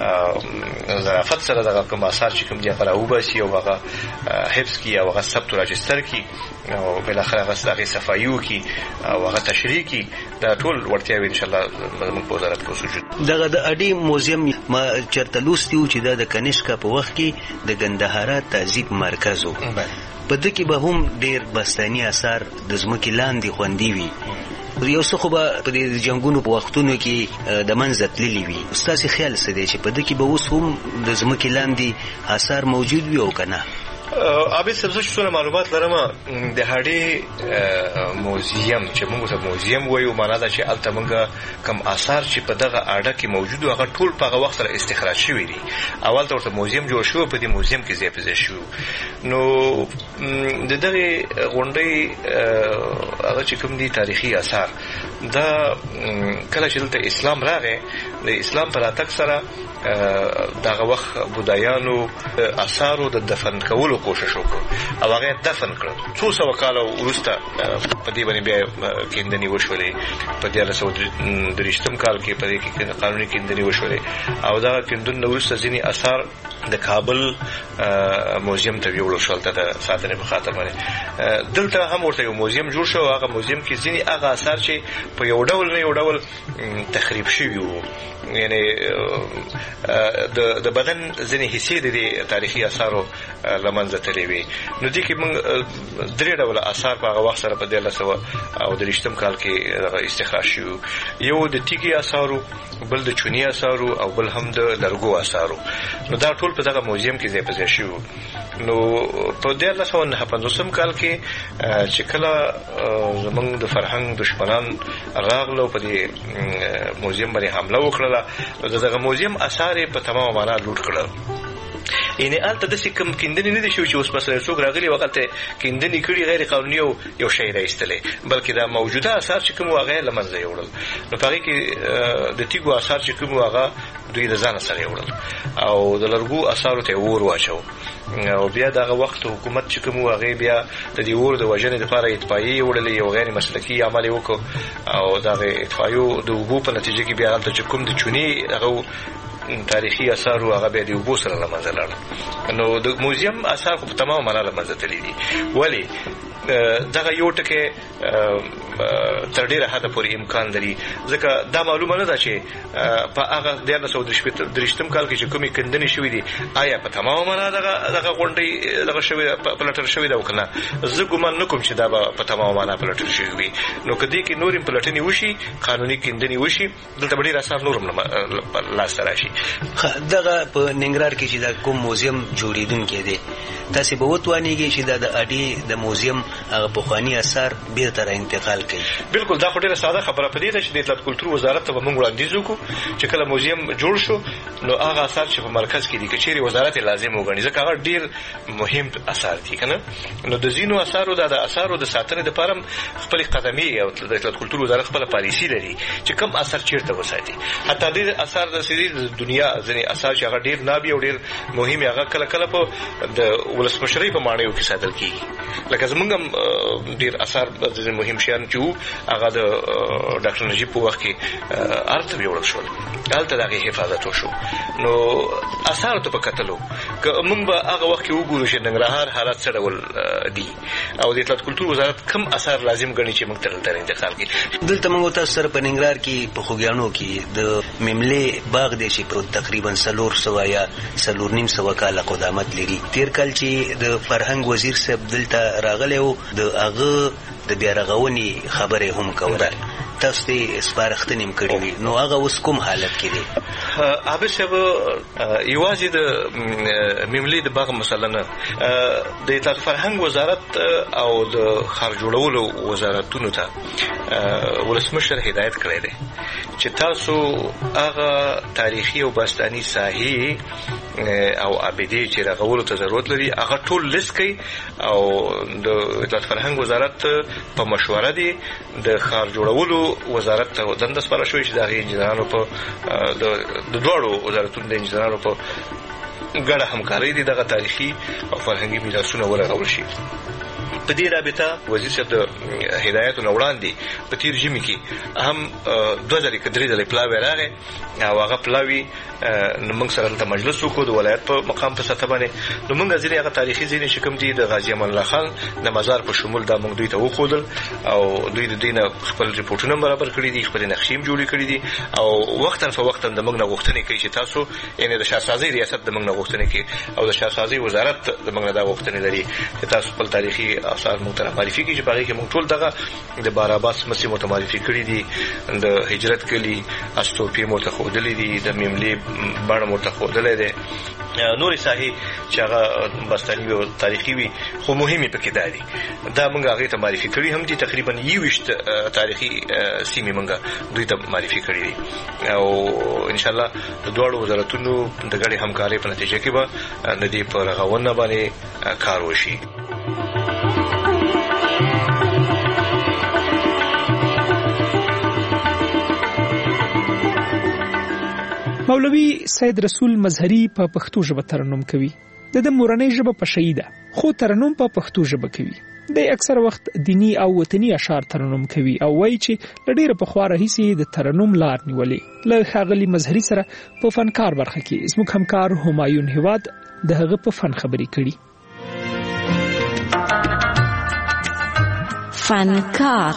ظرافت سره دغه کوم اثار چې کوم دي هغه راوباسي او هغه حفظ کړي او هغه ثبت او راجستر کړي او بالاخره هغه هغې صفایي وکړي او هغه تشریح کړي دا ټول وړتیاوې انشاءالله زموږ په وزارت کې وسوجود دغه د اډې موزیم ما چېرته لوستي وو چې دا د کنشکا په وخت کې د ګندهارا تهذیب مرکز و په ده کې به هم ډېر بستاني اثار د ځمکې لاندې خوندي وي یو څه خو به په دې جنګونو په وختونو کې د منځه تللي وي ستاسې خیال څه دی چې په ده کې به اوس هم د ځمکې لاندې اثار موجود وي او که نه عابد صاحب زه چې څونه معلومات لرم د هډې موزیم چې موږ ته موزیم وایو معنا ده چې هلته موږ کوم اثار چې په دغه اډه کې موجود وو هغه ټول په هغه وخت سره استخراج شوي دي اول ته ورته موزیم جوړ شوی په دې موزیم کې ځای په ځای شوي نو د دغې غونډۍ هغه چې کوم دي تاریخي اثار دا کله چې دلته اسلام راغی د اسلام په راتګ سره دغه وخت بودایانو اثارو د دفن کولو کوشش وکړ او هغه دفن کړ څو سوه کاله وروسته په دې باندې بیا کیندنې وشولې په دیارلس سوه درېیشتم کال کې په دې کې قانوني کیندنې وشولې او دغه کیندنو وروسته ځینې اثار د کابل موزیم ته یوړل شول د ساتنې په خاطر باندې دلته هم ورته یو موزیم جوړ شو هغه موزیم کې ځینې هغه اثار چې په یو ډول نه یو ډول تخریب شوي وو یعنی د د بدن ځینې حصې د دې تاریخي اثارو له منځه تللې وي نو دې کې موږ درې ډوله اثار په هغه وخت سره په دیارلس سوه او درېیشتم کال کې دغه استخراج شوي یو د تیږې اثارو بل د چوني اثارو او بل هم د لرګو اثارو نو دا ټول په دغه موزیم کې ځای په ځای شوي نو په دیارلس سوه نهه پنځوسم کال کې چې کله زموږ د فرهنګ دشمنان راغلو په دې موزیم باندې حمله وکړله نو دغه موزیم اثار یې په تمامه معنا لوټ کړل یعنی هلته داسې کوم کیندنې نه دي شوي چې اوس مثلا څوک راغلي وخت کیندنې کړي غیر قانوني او یو شی راایستلی بلکې دا موجوده اثار چې کوم وو هغه یې له منځه یوړل نو په هغې کې د تیږو اثار چې کوم وو هغه دوی د ځانه سره یوړل او د لرګو اثارو ته یې اور واچو او بیا دغه وخت حکومت چې کوم وو هغې بیا د دې اور د وژنې دپاره اطفایې وړلې یو غیر مسلکي عمل یې وکړو او دغه اطفایو د اوبو په نتیجه کې بیا هلته چې کوم د چونې هغه تاریخي اثارو هغه بیا د اوبو سره له منځه لاړل نو د موزیم اثار خو په تمامه معنا له منځه تللي دي ولې دغه یو ټکی تر ډېره حده پورې امکان لري ځکه دا معلومه نه ده چې په هغه دیارلس سوه درېیشتم کال کې چې کومې کیندنې شوي دي آیا په تمامه معنا دغه دغه غونډۍ دغه شوې پلټل شوې ده او که نه زه ګمان نه کوم چې دا به په تمامه معنا پلټل شوي وي نو که دې کې نور هم پلټنې وشي قانوني کیندنې وشي دلته به ډېر اثار نور هم لاسته راشي دغه په ننګرهار کې چې دا کوم موزیم جوړېدونکی دی تاسې به وتوانېږئ چې دا د اډې د موزیم هغه پخوانی اثار بیرته را انتقال کړي. بالکل دا خو ډیره ساده خبره پدې ده چې د اطلاعات کلتور وزارت ته موږ وړاندیز وکړو چې کله موزیم جوړ شو نو هغه اثار چې په مرکز کې دي چې چیرې وزارت لازم وګڼي ځکه هغه ډیر مهم اثار دي کنه. نو د زینو اثارو د اثارو د ساتنې لپاره خپل قدمي او د اطلاعات کلتور وزارت خپل پالیسی لري چې کوم اثر چیرته وساتي. حتی د اثار د سری د دنیا ځینې اثار چې هغه ډیر نابي او ډیر مهم هغه کله کله په د ولسمشرۍ په معنی کې ساتل کیږي. لکه زمونږ ډیر اثار د مهم شیان چې هغه د ډاکټر نجیب په وخت کې ارته ویل شو هلته دغه حفاظت وشو. نو اثار ته په کتلو که موږ به هغه وخت کې وګورو چې ننګرهار حالات څه ډول دي او د اطلاعات کلتور وزارت کوم اثار لازم ګڼي چې موږ تر تر انتقال کړي. دلته موږ تاسو سره په ننګرهار کې په خوګیانو کې د مملې باغ دی چې په تقریبا څلور سوه یا څلور نیم سوه کاله قدامت لري. تیر کال چې د فرهنګ وزیر صاحب دلته راغلی و د هغه د بیا رغونې خبرې هم کوله. تاسو ته سپارښتنې هم کړې وي نو هغه اوس کوم حالت کې دی؟ عابد صاحب یوازې د مملې د باغ مسله نه د اطلاعات فرهنګ وزارت او د ښار جوړولو وزارتونو ته ولسمشر هدایت کړی دی چې تاسو هغه تاریخي او باستاني ساحې او ابدي چې رغولو ته ضرورت لري هغه ټول لیست کړي او د اطلاعات فرهنګ وزارت په مشوره دی د ښار جوړولو وزارت ته دنده سپارل شوې چې د هغې انجینرانو په د دواړو وزارتونو د انجینرانو په ګډه همکارۍ دي دغه تاریخي او فرهنګي میراثونه ورغول شي. په دې رابطه وزیر صاحب د هدایتو نه وړاندې په تیر ژمي کې هم دوه ځلې که درې ځلې پلاوی راغی او هغه پلاوي نو موږ سره دلته مجلس وکړو د ولایت په مقام په سطح باندې. نو موږ ځینې هغه تاریخي ځینې چې کوم دي د غازي امان الله خان د مزار په شمول دا موږ دوی ته وښودل او دوی د دې نه خپل ریپورټونه برابر کړي دي خپلې نقشې هم جوړې کړي دي او وختاً فوقتاً د موږ نه غوښتنې کوي چې تاسو یعنې د شاهسازۍ ریاست د موږ نه غوښتنې کوي او د شاهسازۍ وزارت د موږ نه دا غوښتنې لري چې تاسو خپل تاریخي آثار موږ ته معرفي کړي چې په هغې کې موږ ټول دغه د بار عباس مسیح مو ته معرفي کړي دي د هجرت کلي استوپې مو ته ښودلي دي د مملې بڼه مو ته ښودلی دی نورې ساحې چې هغه باستاني او تاریخي وي خو مهمې پکې دا دي دا موږ هغې ته معرفي کړي هم دي. تقریبا یوویشت تاریخي سیمې موږ دوی ته معرفي کړي دي او انشاءالله د دواړو وزارتونو د ګډې همکارۍ په نتیجه کې به د دې په رغونه باندې کار وشي. مولوي سید رسول مظهری په پښتو ژبه ترنم کوي. د د مورنۍ ژبه په شهیده خو ترنم په پښتو ژبه کوي. د اکثر وخت دینی او وطني اشعار ترنم کوي او وایي چې ل ډیره په خو راهیسي د ترنم لار نیولې. له ښاغلي مظهری سره په فنکار برخه کې زموږ همکار همایون هواد د هغه په فن خبرې کړي. فنکار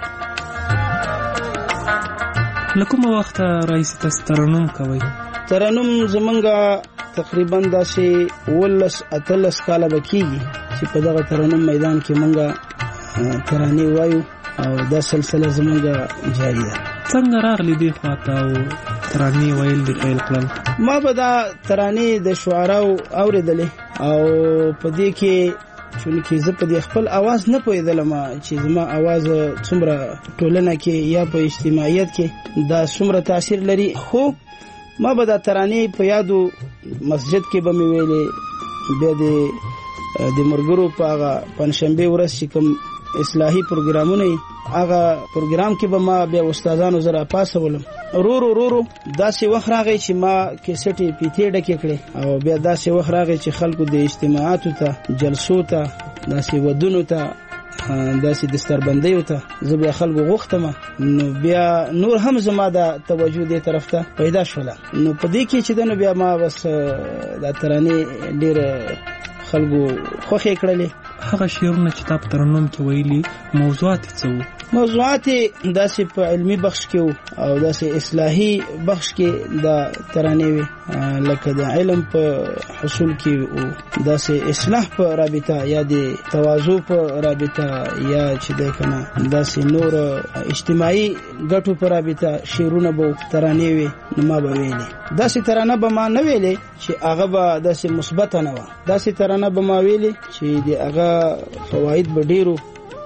لکه وخت راځي تاسو ترنم کوي؟ ترنم زمونږه تقریبا داسې ولس اتلس کاله بکیږي چې په دغه ترنم میدان کې مونږه ترانې وایو او دا سلسله زمونږه جاری ده. څنګه راغلی دی خواته او ترانې ویل دی پیل کړل؟ ما به دا ترانې د شعراو اورېدلې او په دې کې چونکه زه په دې خپل आवाज نه پوهېدلم چې زما आवाज څومره ټولنه کې یا په اجتماعیت کې دا څومره تاثیر لري. خو ما به دا ترانې په یادو مسجد کې به مې ویلې بیا د د مرګرو په هغه پنځشنبې ورځ چې کوم اصلاحي پروګرامونه هغه پروګرام کې به ما بیا استادانو زره پاسولم. رو رو رو رو داسې وخت راغی چې ما کیسټې پیټې ډکې کړې او بیا داسې وخت راغی چې خلکو د اجتماعاتو ته جلسو ته داسې ودونو ته داسې دستربندیو ته زه بیا خلکو غوښتم نو بیا نور هم زما د توجه دې طرف ته پیدا شوله. نو په دې کې چې دنو بیا ما بس دا ترانې ډېر خلکو خوښې کړلې. هغه شعرونه چې تاسو ترنم کې ویلي موضوعات څه وو؟ موضوعات داسې په علمي بخش کې او داسې اصلاحي بخش کې دا ترانې وي لکه د علم په حصول کې او داسې اصلاح په رابطه یا د تواضع په رابطه یا چې د کنه داسې نور اجتماعي ګټو په رابطه شعرونه به ترانې وي نو ما به ویلې. داسې ترانه به ما نه ویلې چې هغه به داسې مثبت نه و. داسې ترانه به ما ویلې چې د هغه فواید به ډیرو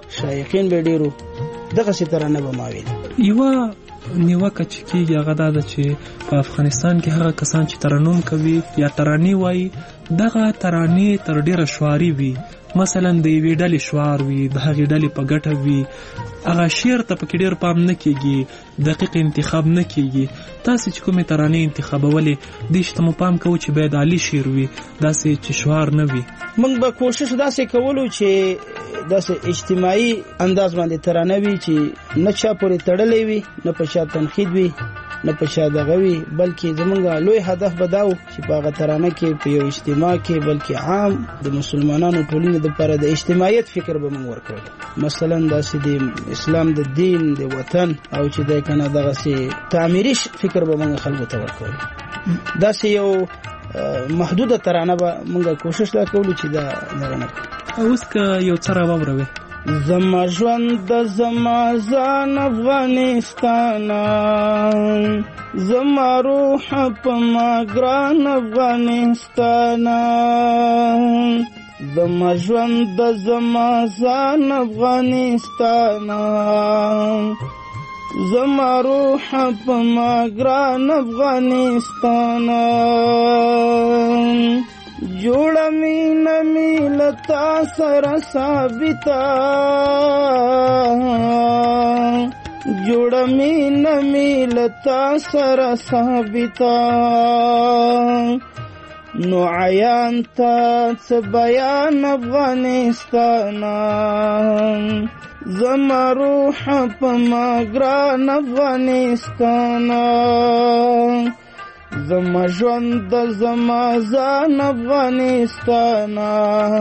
شایقین به ډیرو دغه سترانه به ماویل یو نیوکه چې کېږي هغه دا ده چې په افغانستان کې هغه کسان چې ترنم کوي یا ترانې وایي دغه ترانې تر ډیره شعاري وي، مثلا د یوې ډلې شعار وي، د هغې ډلې په ګټه وي، هغه شعر ته پکې ډیر پام نه کېږي، دقیق انتخاب نه کېږي. تاسې چې کومې ترانې انتخابولې دې شته مو پام کوو چې باید عالي شعر وي، داسې چې شعار نه وي. موږ به کوشش داسې کولو چې داسې اجتماعي انداز باندې ترانه وي چې نه چا پورې تړلې وي، نه په چا تنقید وي، نه په چا دغه وي، بلکې زمونږ لوی هدف به دا و چې په هغه ترانه کې په یو اجتماع کې بلکې عام د مسلمانانو ټولنې دپاره د اجتماعیت فکر به موږ ورکړو. مثلا داسې د اسلام د دین د وطن او چې دی که نه دغسې تعمیري فکر به موږ خلکو ته ورکړو. داسې یو محدوده ترانه به موږ کوشش دا کولو چې دا دغه نه کړو. اوس که یو څه راواوروې زما ژوند د زما ځان افغانستانه، زما روح په ما ګران افغانستانه، زما ژوند د زما ځان افغانستانه، زما روح په ما ګران افغانستانه، جوړه مینه می لتا سره ثابته، جوړه مینه می لتا سره ثابته، نو عیان ته څه بیان افغانستانه، زما روح په ما ګران افغانستانه، زما ژوند د زما ځان افغانستانه،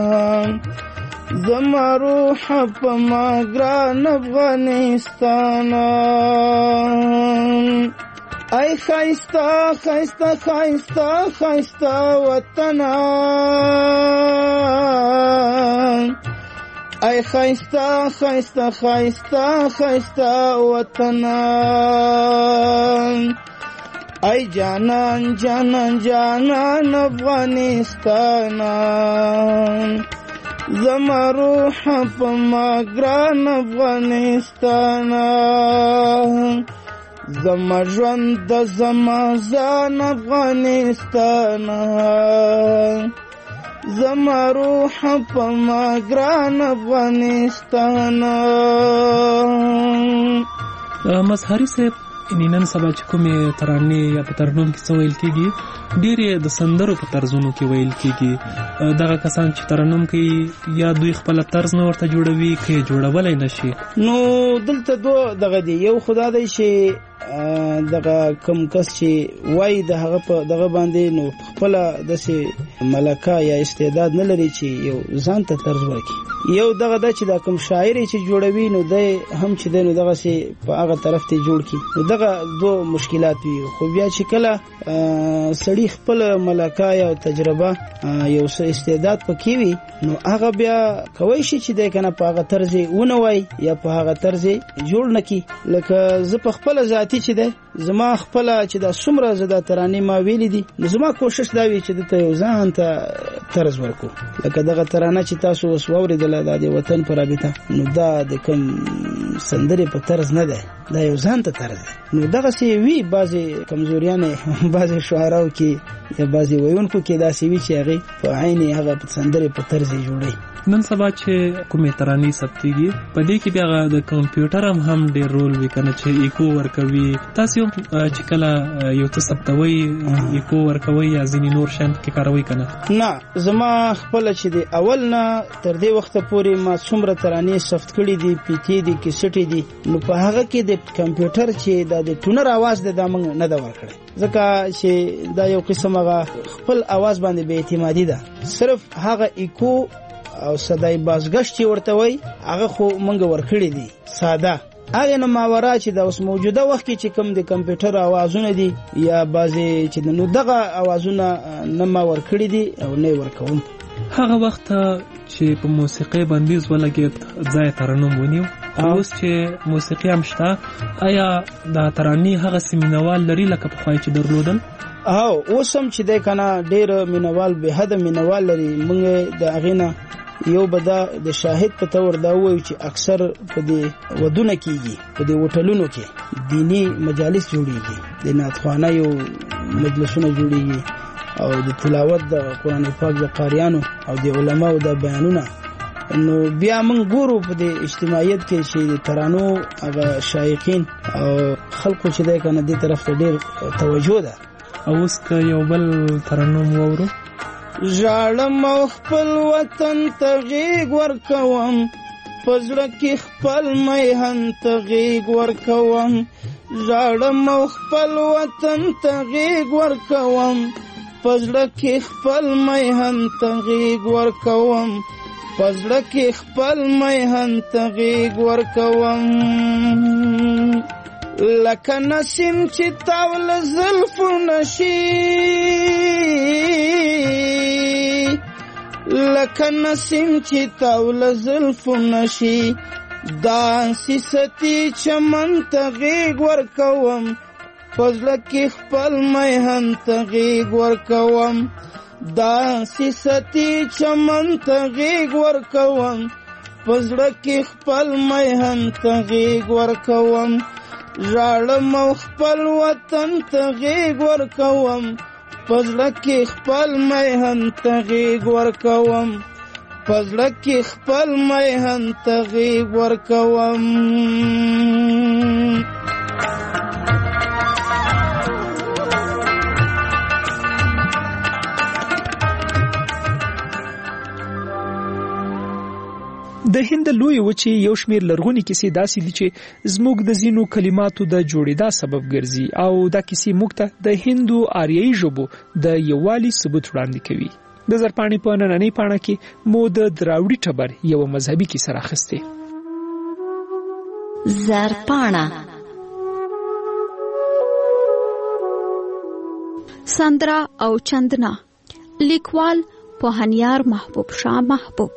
زما روح په ما ګران افغانستانه. ای ښایسته ښایسته ښایسته ښایسته وطنه، ای ښایسته ښایسته ښایسته ښایسته وطنه، ای جانان جانان جانان افغانستانه، زما روح په ما ګران افغانستانه، زما ژوند د زما ځان افغانستانه، زما روح په ما ګران افغانستانه. مظهري صاحب نن سبا چې کومې ترانې یا په ترنم کې څه ویل کېږي ډېرې د سندرو په طرزونو کې ویل کېږي. دغه کسان چې ترنم کوي یا دوی خپله طرز نه ورته جوړوي که یې جوړولی نه شي. نو دلته دوه دغه دی، یو خو دا دی چې دغه کم کس چې وایي د هغه په دغه باندې نو خپله داسې ملکه یا استعداد نه لري چې یو ځان ته طرز ورکړي. یو دغه ده چې دا کوم شاعر چې جوړوي نو دی هم چې دی نو دغسې په هغه طرف ته جوړ کړي. نو دغه دو مشکلات وي. خو بیا چې کله سړي خپله ملکه یا تجربه یو څه استعداد پکې وي نو هغه بیا کوی شي چې دی که نه په هغه طرز یې ونه وایي یا په هغه طرز یې جوړ نه کړي. لکه زه په خپله ذاتي چې دی زما خپله چې دا څومره زه دا ترانې ما ویلې دي نو زما کوشش دا وي چې دته یو ځان ته طرز ورکړو. لکه دغه ترانه چې تاسو اوس واورېدله دا د وطن په رابطه نو دا د کوم سندرې په طرز نه دی، دا یو ځان ته طرز دی. نو دغسې وي بعضې کمزوریانې بعضې شعراو کې یا بعضې ویونکو کې داسې وي چې هغې په عین هغه سندرې په طرز یې جوړوي. نن سبا چې کومې ترانې ثبتېږي په دې کې بیا د کمپیوټر هم هم ډېر رول وي که نه چې ایکو ورکوي. تاسې هم چې کله یو څه ثبتوئ ایکو ورکوئ یا ځینې نور شیان کې کاروئ که نه؟ نه، زما خپله چې د اول نه تر دې وخته پورې ما څومره ترانې ثبت کړي دي، پیتې دي، کیسټې دي، نو په هغه کې د کمپیوټر چې دا د ټونر اواز دی دا موږ نه ده ورکړی ځکه چې دا یو قسم هغه خپل اواز باندې بې اعتمادي ده. صرف هغه ایکو او صدای بازگشت چې ورته وای هغه خو مونږ ورکړی دي ساده. هغه نه ماورا چې د اوس موجوده وخت کې چې کوم د کمپیوټر اوازونه دي یا بعضې چې نو دغه اوازونه نه ما ورکړي دي او نه ورکوم. هغه وخت چې په موسیقۍ بندیز ولګېد ځای ترنم ونیو، اوس چې موسیقي هم شته آیا دا ترانې هغسې مینوال لري لکه پخوای چې درلودل؟ او اوس هم چې دی که نه ډېر مینوال بې حده مینوال لري. موږ د هغې نه یو بدا د شاهد په تور دا وایي چې اکثر په دې ودونه کېږي، په دې هوټلونو کې دینی مجالس جوړیږي، د نعتخوانه یو مجلسونه جوړیږي او د تلاوت د قرآن پاک د قاریانو او د علماو د بیانونه. نو بیا موږ ګورو په دې اجتماعیت کې چې د ترانو هغه شایقین او خلکو چې دی کنه دې طرف ته ډېر توجه ده. اوس که یو بل ترنم واورو. ژاړم او خپل وطن ته غېږ ورکوم، په زړه کې خپل میهن ته غېږ ورکوم. ژاړم او خپل وطن ته غېږ ورکوم، په زړه کې خپل میهن ته غېږ ورکوم. په زړه کې خپل میهن ته غېږ ورکوم. لکه نسیم چې تاو له زلفو نشي، لکه نسیم چې تاو له زلفو نشي، داسې ستي چمن ته غېږ ورکوم. په زړه کې خپل میهن ته غېږ ورکوم. داسې ستي چمن ته غېږ ورکوم. په زړه کې خپل میهن ته غېږ ورکوم. ژاړم او خپل وطن ته غېږ ورکوم، په زړه کې خپل میهن ته غېږ ورکوم. په زړه کې خپل میهن ته غېږ ورکوم. د هند لوی وچې یو شمیر لرغونی کیسې داسې دي چې زموږ د ځینو کلماتو د جوړېدا سبب ګرځي او دا کیسې موږ ته د هندو آریایي ژبو د یووالي ثبوت وړاندې کوي. د زرپاڼې په نننۍ پاڼه کې مو د دراوړي ټبر یو مذهبي کیسه راخستې. زرپاڼه سندرا او چندنا. لیکوال پوهنیار محبوب شاه محبوب.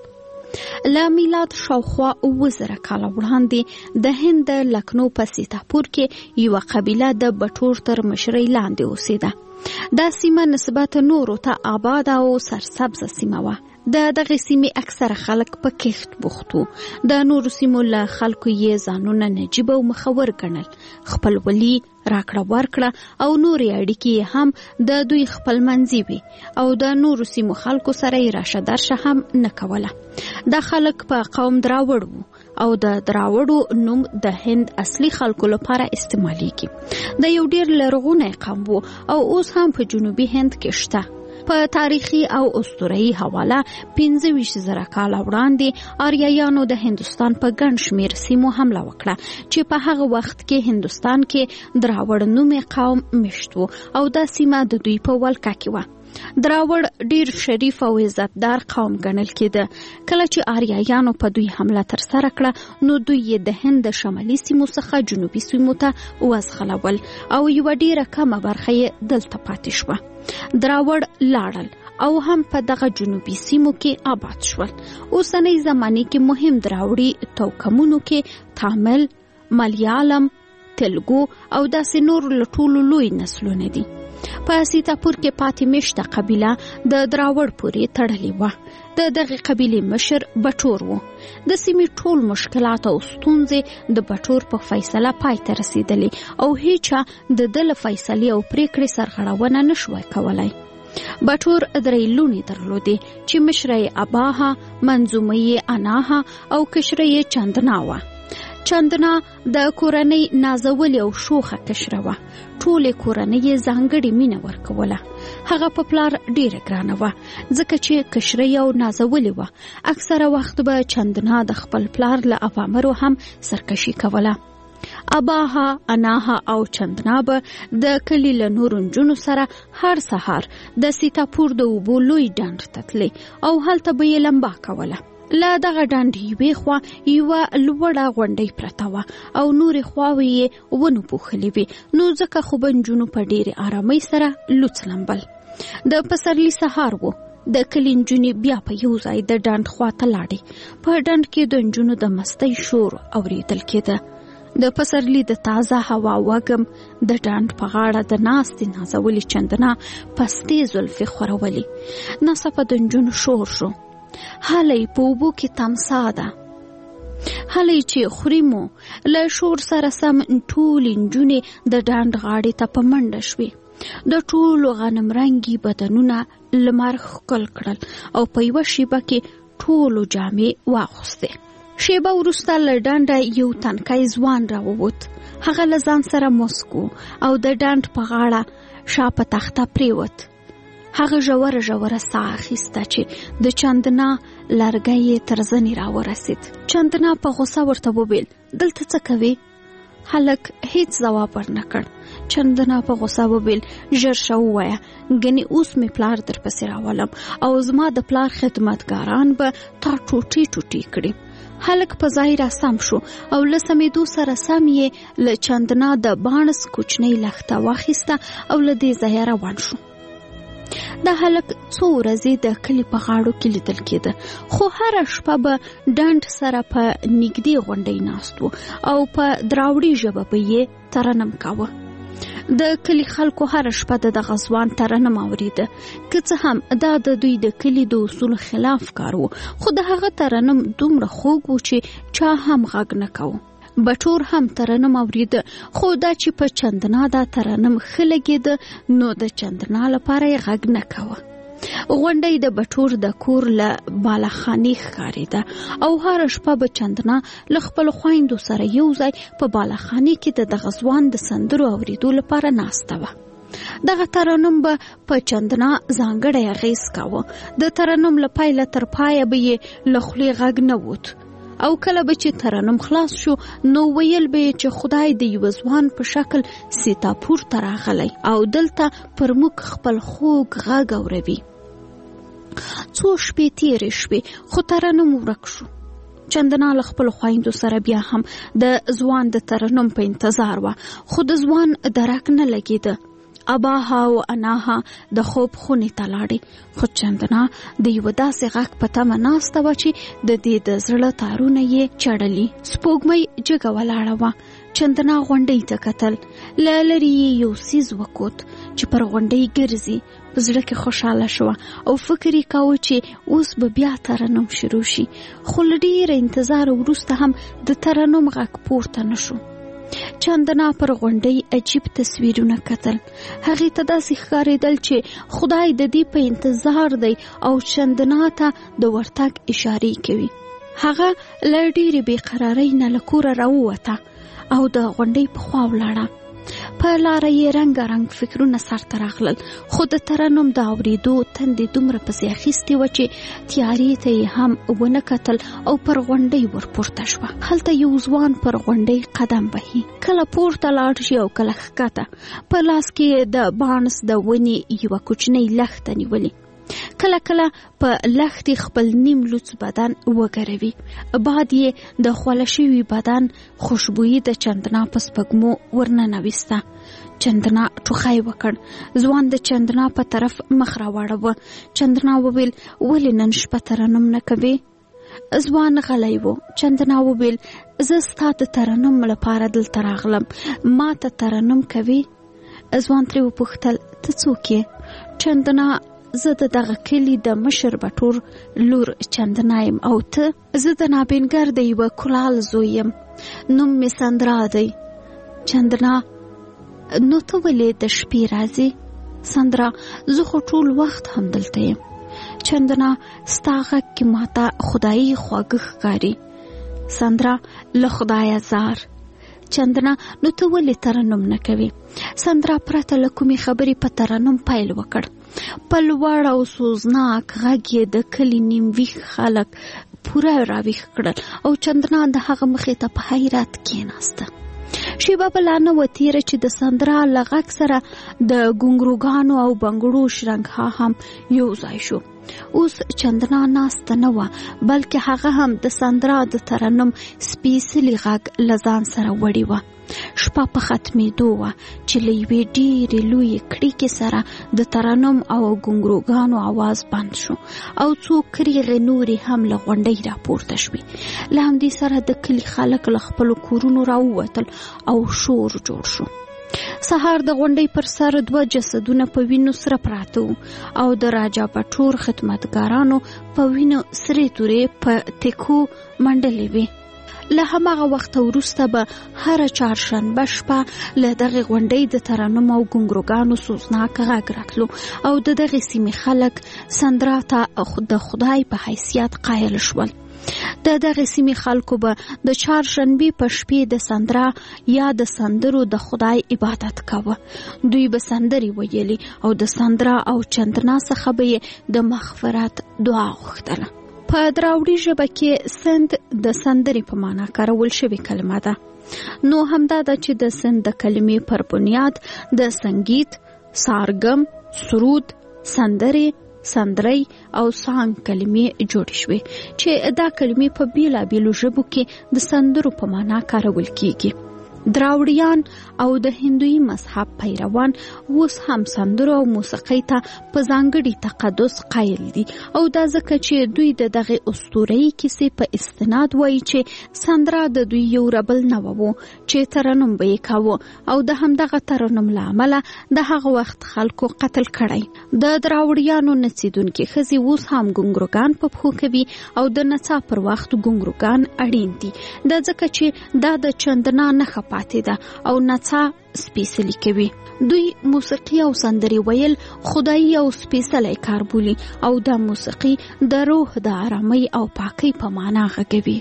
له میلاد شاوخوا اوه زره کاله وړاندې د هند لکنو په سیتاپور کې یوه قبیله د بټور تر مشرۍ لاندې اوسېده. دا سیمه نسبت نورو ته آباد او سرسبزه سیمه وه. د دغه سیمې اکثره خلک په کښت بوخت وو. د نورو سیمو له خلکو یې ځانونه نجیب او مخور ګڼل. خپلولي، راکړه ورکړه او نورې اړیکې هم د دوی خپلمنځي وي او د نورو سیمو خلکو سره یې راشه درشه هم نه کوله. دا خلک په قوم دراوړ وو او د دراوړو نوم د هند اصلي خلکو لپاره استعمالیږي. د یو ډېر لرغونی قوم وو او اوس هم په جنوبي هند کې شته. په تاریخي او اسطوره‌ای حواله پنځه ویشت زره کاله وړاندې آریایانو د هندوستان په ګڼ شمېر سیمو حمله وکړه چې په هغه وخت کې هندوستان کې دراوړ نومي قوم مشت وو او دا سیمه د دوی په ولکه کې وه. دراوړ ډیر شریف او عزتدار قوم ګڼل کېده. کله چې آریایانو په دوی حمله ترسره کړه نو دوی یې د هند د شمالي سیمو څخه جنوبي سیمو ته وځغلول او یوه ډیره کمه برخه یې دلته پاتې شوه. دراوړ لاړل او هم په دغه جنوبي سیمو کې آباد شول. اوسنۍ زمانه کې مهم دراوړي توکمونو کې تامل، ملیالم، تلګو او داسې نور له ټولو لوی نسلونه دي. په سیتاپور کې پاتې مشته قبیله د دراوړ پورې تړلې وه. د دغه قبیلې مشر بټور وو. د سیمې ټول مشکلات او ستونزې د بټور په فیصله پای ته رسیدلې او هیچا د ده له فیصلې او پریکړې سرغړونه نشوای کولای. بټور درې لوڼې درلودې چې مشره یې اباها، منظومه یې اناها او کشره یې چندنا وه. چندنا د کورنۍ نازولې او شوخه کشره وه. ټولې کورنۍ یې ځانګړې مینه ورکوله. هغه په پلار ډیره ګرانه وه ځکه چې کشره یې او نازولې وه. اکثره وخت به چندنا د خپل پلار له اوامرو هم سرکشي کوله. اباها، اناها او چندنا به د کلي له نورو نجونو سره هر سهار د سیتاپور د اوبو لوی ډنډ ته تلې او هلته به یې لمبا کوله. له دغه ډنډ یوې خوا یوه لوړه غونډۍ پرته وه او نورې خواوې یې ونو پوښلې وې، نو ځکه خو به نجونو په ډېرې آرامۍ سره لوڅ لمبل. د پسرلي سهار و. د کلي نجونې بیا په یو ځای د ډنډ خوا ته لاړې. په ډنډ کې د نجونو د مستۍ شور اورېدل کېده. د پسرلي د تازه هوا وږم د ډنډ په غاړه د ناستې نازولې چندنا پستې زلفې خورولې. ناڅاپه د نجونو شور شو. هلی په اوبو کې تمسا ده. هلی چې خوري مو له شور سره سم ټول نجونې د ډنډ غاړې ته په منډه شوې. د ټولو غنم رنګي بدنونه لمر ښکل کړل او په یوه شیبه کې ټولو جامې واغوستې. شیبه وروسته له ډنډه یو تنکی ځوان راووت. هغه له ځان سره موسک و او د ډنډ په غاړه شا په تخته پریوت. هغه ژوره ژوره ساه اخیسته چې د چندنا لرګی یې تر زنې راورسېد. چندنا په غوسه ورته وویل دلته څه کوې؟ هلک هیڅ ځواب ورنه کړ. چندنا په غوسه وویل ژر شه ووایه، ګنې اوس مې پلار در پسې راولم او زما د پلار خدمتګاران به تا ټوټې ټوټې کړي. هلک په ځای را سم شو او له سمېدو سره سم یې له چندنا د باڼس کوچنۍ لښته واخیسته او له دې ځایه روان شو. دا هلک څو ورځې د کلي په غاړو کې لیدل کېده، خو هره شپه به ډنډ سره په نږدې غونډۍ ناست و او په دراوړي ژبه به یې ترنم کاوه. د کلي خلکو هره شپه د دغه ځوان ترنم اورېده، که څه هم دا د دوی د کلي د اصولو خلاف کار و، خو د هغه ترنم دومره خوږ و چې چا هم غږ نه کوه. بټور هم ترنم اورېده، خو دا چې په چندنا دا ترنم ښه لګېده نو د چندنا لپاره یې غږ نه کوه. غونډۍ د بټور د کور له بالاخانې ښکارېده او هره شپه به چندنا له خپلو خویندو سره یو ځای په بالاخانې کې د دغه ځوان د سندرو اورېدو لپاره ناسته وه. دغه ترنم به په چندنا ځانګړی اغېز کاوه. د ترنم له پیله تر پایه به یې له خولې غږ نه ووت او کله به چې ترنم خلاص شو نو ویل به چې خدای د یو ځوان په شکل سیتاپور ته راغلی او دلته پر موږ خپل خوږ غږ اوروي. څو شپې تېرې شوې خو ترنم ورک شو. چندنا له خپلو خویندو سره بیا هم د ځوان د ترنم په انتظار وه، خو د ځوان درک نه لګېده. اباها او اناها د خوب خونې ته لاړې، خو چندنا د یوه داسې غږ په تمه ناسته وه چې د دې د زړه تارونه یې چړلي. سپوږمۍ جګه ولاړه وه. چندنا غونډۍ ته کتل. له لرې یې یو څیز وکوت چې پر غونډۍ ګرځي. په زړه کې خوشحاله شوه او فکر یې کاوه چې اوس به بیا ترنم شروع شي، خو له ډېره انتظار وروسته هم د ترنم غږ پورته نه شو. چندنا پر غونډۍ عجیب تصویرونه کتل. هغې ته داسې ښکارېدل چې خدای د دې په انتظار دی او چندنا ته د ورتګ اشارې کوي. هغه له ډېرې بېقرارۍ نه له کوره راووته او د غونډۍ په خوا ولاړه. په لاره یې رنګارنګ فکرونه سرته راغلل، خو د ترنم د اورېدو تندې دومره پسې اخیستې وه چې تیارې ته یې هم ونه کتل او پر غونډۍ ورپورته شوه. هلته یو ځوان پر غونډۍ قدم وهي، کله پورته لاړ شي او کله ښکته. په لاس کې د بانس د ونې یوه کوچنۍ لښته نیولې. کله کله په لښتې خپل نیم لوڅ بدن وګروي. باد یې د خوله شوي بدن خوشبویي د چندنا په سپږمو ورننویسته. چندنا ټوخی وکړ. ځوان د چندنا په طرف مخ راواړوه. چندنا وویل ولې نن شپه ترنم نه کوې؟ ځوان غلی و. چندنا وویل زه ستا د ترنم لپاره دلته راغلم، ما ته ترنم کوې؟ ځوان ترې وپوښتل ته څوک یې؟ چندنا زه د دغه کلي د مشر بټور لور چندنا یم. او ته؟ زه د نابینګر د یوه کلال زوی یم، نوم مې سندرا دی. چندنا نو ته ولې د شپې راځې؟ سندرا زه خو ټول وخت هم دلته یم. چندنا ستا غږ کې ماته خدایي خواږه ښکاري. سندرا له خدایه زار. چندنا نو ته ولې ترنم نه کوې؟ سندرا پرته له کومې خبرې په ترنم پیل وکړ. په لوړ او سوزناک غږ یې د کلي نیم ویښ خلک پوره راویښ کړل او چندنا د هغه مخې ته په حیرت کېناسته. شیبه بله نه وه تېره چې د سندرا له غږ سره د ګونګروګانو او بنګړو شرنګها هم یو ځای شو. اوس چندنا ناسته نه وه، بلکې هغه هم د سندرا د ترنم سپېڅلي غږ له ځان سره وړې وه. شپه په ختمېدو وه چې له یوې ډېرې لویې کړکۍ سره د ترنم او ګونګروګانو आवाज بند شو او څو کریغې نورې هم له غونډۍ راپورته شوې. له همدې سره د کلي خلک له خپلو کورونو راووتل او شور جوړ شو. سهار د غونډۍ پر سر دوه جسدونه په وینو سره پراته او د راجا پټور خدمتګارانو په وینو سرې تورې په تکو منډلې وي. له هماغه وخت وروسته به هر چهارشنبه شپه له دغه غونډۍ د ترنم او ګونګروګانو سوزناک غږ راتلو او د دغه سیمې خلک سندرا ته د خدای په حیثیت قایل شول. د دغه سیمې خلکو به د چهارشنبې په شپې د سندرا یا د سندرو د خدای عبادت کاوه. دوی به سندرې ویلې او د سندرا او چندنا څخه به د مغفرت دعا غوښتله. په دراوړي ژبه کې سند د سندرې په معنا کارول شوې کلمه ده. نو همدا ده چې د سند د کلمې پر بنیاد د سنگیت، سارګم، سرود، سندرې، سندرۍ او سانګ کلمې جوړې شوې چې دا کلمې په بیلابیلو ژبو کې د سندرو په معنا کارول کیږي. دراوړیان او د هندوی مذهب پیروان اوس هم سندرو او موسیقۍ ته په ځانګړي تقدس قایل دي او دا ځکه چې دوی د دغه اسطوره‌ای کیسې په استناد وایي چې سندرا د دوی یو ربل نه وو چې ترنم به یې کاوه او د همدغه ترنم له امله د هغه وخت خلکو قتل کړی. د دراوړیانو نڅیدونکي ښځې اوس هم ګونګروګان په پښو کوي او د نڅا پر وخت ګونګروګان اړین دي. دا ځکه چې دا د چندنا نښه پاتې ده او نڅا سپیڅلی کوي. دوی موسیقي او سندرې ویل خدایي او سپیڅلی کار بولي او دا موسیقي د روح د آرامۍ او پاکۍ په معنا غږوي.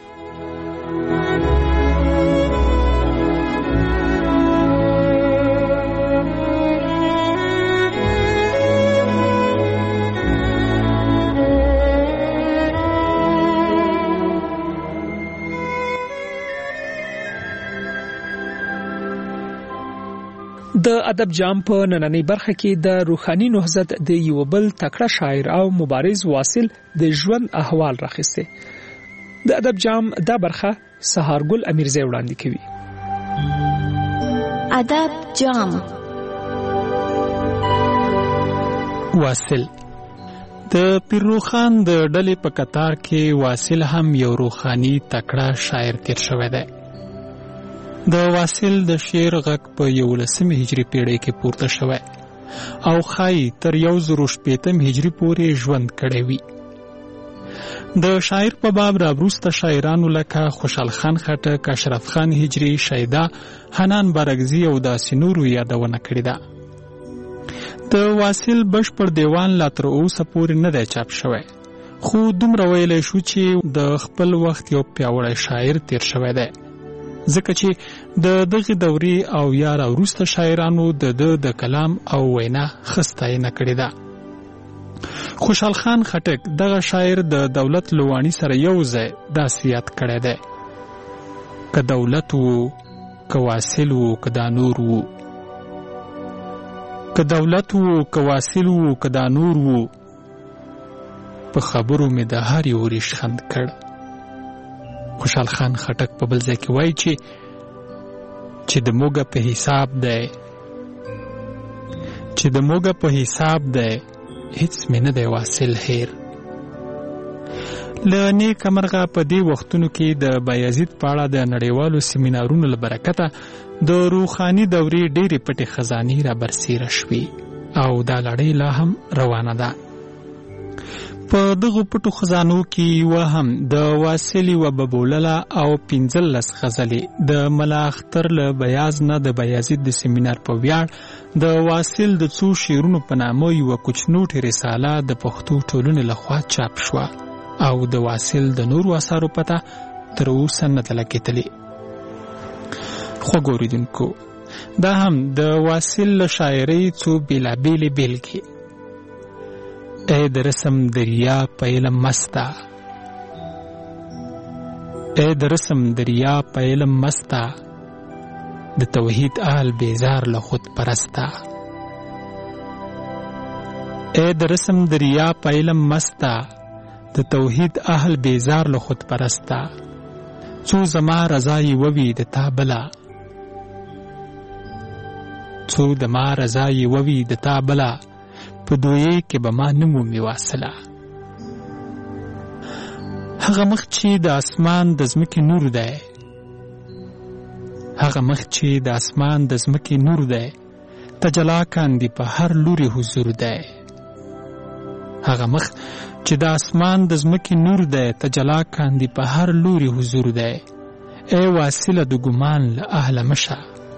د ادب جام په نننۍ برخه کې د روحاني نهضت د یو بل تکړه شاعر او مبارز واصل د ژوند احوال راخسته. د ادب جام دا برخه سهارګل امیرزی وړاندې کوي. ادب جام. واصل د پیروخان د ډلې په قطار کې واصل هم یو روحاني تکړه شاعر تیر شوی دی. د واصل د شعر غږ په یولسمه هجري پیړۍ کې پورته شوی او خای تر یو زرو شپېتم هجري پورې ژوند کړی وي. د شاعر په باب راوروسته شاعرانو لکه خوشحال خان خټک، اشرف خان هجري، شیدا، حنان بارګزي او داسې نورو یادونه کړې ده. د واصل بشپړ دیوان لا تر اوسه پورې نه دی چاپ شوی، خو دومره ویلی شو چې د خپل وخت یو پیاوړی شاعر تیر شوی دی، ځکه چې د دغه دورې او یا راوروسته شاعرانو د د د کلام او وینا خستاینه کړې ده. خوشحال خان خټک دغه شاعر د دولت لوانی سره یو ځای داسې یاد کړی دی، که دولت وو، که واصل وو، که دا نور وو، که دولت وو، که واصل وو، که دا نور وو، په خبرو مې د هر یو ریشخند کړ. خوشحال خان خټک په بل ځای کې وایي چې چې د موږ په حساب دی چې د موږ په حساب دی هیڅ مې نه دی واصل هیر. له نیکه مرغه په دې وختونو کې د بایزید په اړه د نړیوالو سیمینارونو له برکته د روحاني دورې ډېرې پټې خزانې را برسېره شوې او دا لړۍ لا هم روانه ده. په دغو پټو خزانو کې یوه هم د واصل یوه ببولله او پنځلس غزلې د ملا اختر له بیاز نه د بایزید د سیمینار په ویاړ د واصل د څو شعرونو په نامه یوه کوچنوټې رساله د پښتو ټولنې لخوا چاپ شوه او د واصل د نورو اثارو پته تر اوسه نه ده لګېدلې. خوږو اورېدونکو، دا هم د واصل له شاعرۍ څو بېلابېلې بېلګې. اے د رسم دریا په علم مستا، اے د رسم دریا په علم مستا، د توحید آل بیزار له خود پرستا. اے د رسم دریا په علم مستا، د توحید اهل بیزار له خود پرستا. څو زما رضای ووی د تا بلا، څو د ما رضای ووی د تا بلا، په دوی کې به ما نمومي واصله. هغه مخ چې د اسمان د ځمکې نور دی، هغه مخ چې د اسمان د ځمکې نور دی تجلا کاندي په هر لوري حضور دی هغه مخ چې د اسمان د ځمکې نور دی تجلا کاندي په هر لوري حضور دی ای واصله د ګمان له اهله مشه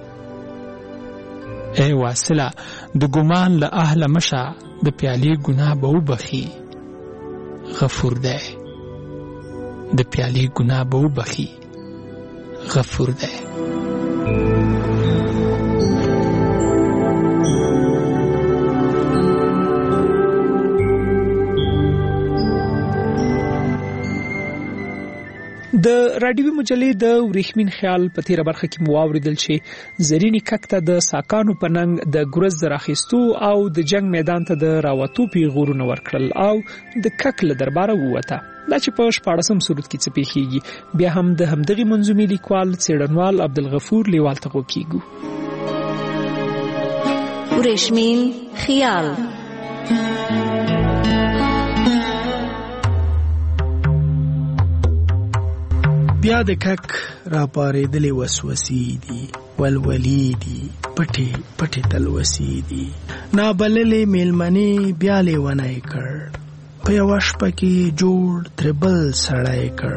ای واصله د ګمان له اهله مشه د پیالې ګناه به وبخي غفور دی د پیالې ګناه به وبخي غفور دی د راډیوي مجلې د ورېښمین خیال په تیره برخه کې مو واوریدل چې زرینې کک ته د ساکانو په ننګ د ګرز د راخیستو او د جنگ میدان ته د راوتو پیغورونه ورکړل او د کک له درباره ووته دا چې په شپاړسم سرود کې څه پیښیږي بیا هم د همدغې منظومې لیکوال څېړنوال عبدالغفور لیوال ته غوږ کیږو. ورېښمین خیال بیا د کک را پارېدلې وسوسې دي ولولې دي پټې پټې تلوسې دي نابللې میلمنې بیا لیونی کړ په یوه شپه کې جوړ ترې بل سړی کړ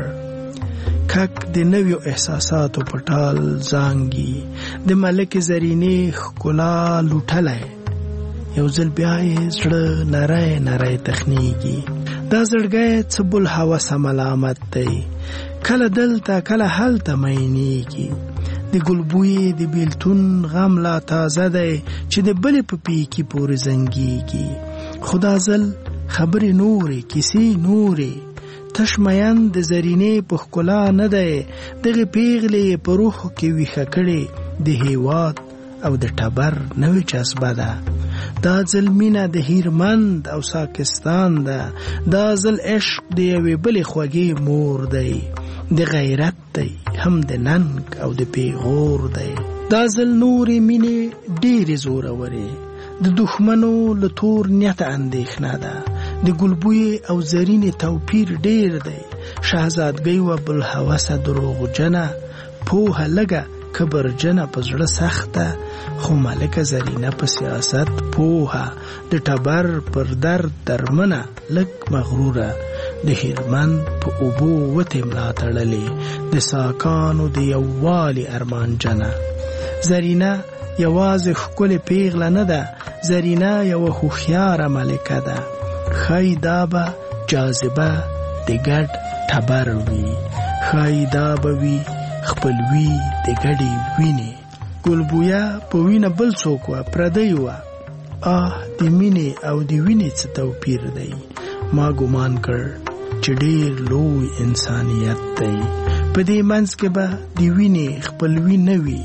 کک د نویو احساساتو په ټال زانګي د ملکې زرینې ښکلا لوټلی یو ځل بیا یې زړه نری نری تخنیږي دا زړګی څه بل هوسه ملامت دی کله دلته کله هلته مینېږي د ګلبوی د بیلتون غم لا تازه دی چې د بلې په پیکي پورې زنګېږي خو دا ځل خبرې نورې کیسې نورې تش مین د زرینې په ښکلا نه دی دغې پیغلې په روح کې ویښه کړې د هیواد او د ټبر نوې جذبه ده دا ځل مینه د هیرمند او ساکستان ده دا ځل عشق د یوې بلې خوږې مور دی د غیرت دی هم د ننګ او د پیغور دی دا ځل نورې مینې ډېرې زورورې د دښمنو له تور نیته اندېښنه ده د ګلبوی او زرینې توپیر ډېر دی شهزادګۍ و بلهوسه دروغجنه پوهه لږه کبرجنه په زړه سخته خو ملکه زرینه په سیاست پوهه د ټبر پر درد درمنه لږ مغروره د هیرمند په اوبو وتې ملا تړلې د ساکانو د یووالي ارمانجنه زرینه یوازې ښکلې پیغله نه ده زرینه یوه هوښیاره ملکه ده ښایي دا به جاذبه د ګډ ټبر وي ښایي دا به وي خپلوي د ګډې وینې ګلبویه په وینه بل څوک وه پردی وه آه د مینې او د وینې څه توپیر دی ما ګمان کړ چې ډېر لوی انسانیت دی په دې منځ کې به د وینې خپلوي نه وي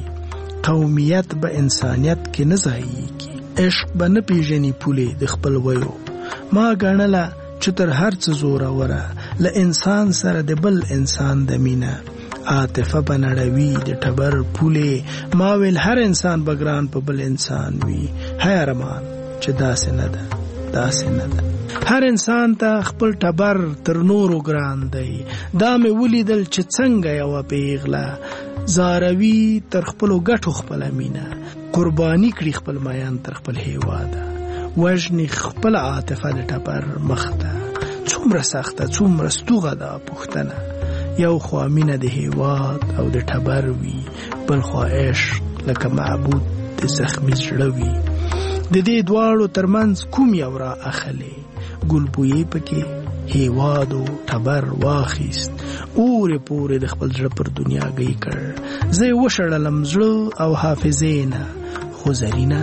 قومیت به انسانیت کې نه ځایېږي عشق به نه پېژني پولې د خپلویو ما ګڼله چې تر هر څه زوروره له انسان سره د بل انسان د مینه عاطفه به نړوي د ټبر پولې ما ویل هر انسان به ګران په بل انسان وي هی ارمان چې داسې نه ده داسې نه ده هر انسان ته خپل ټبر تر نورو ګران دی دا مې ولیدل چې څنګه یوه پیغله زاروي تر خپلو ګټو خپله مینه قرباني کړي خپل میان تر خپل هیواده وژني خپل عاطفه د ټبر مخ ته څومره سخته څومره ستوغه ده پوښتنه یو خوا مینه د هیواد او د ټبر وي بل خوا عشق لکه معبود د زخمي زړه وي د دې دواړو ترمنځ کوم یو را اخلي ګلبویې پکې هیواد او ټبر واخیست اورې پورې د خپل زړه پر دنیا گئی کړ زه یې وشړلم زړه او حافظې نه خو زرینه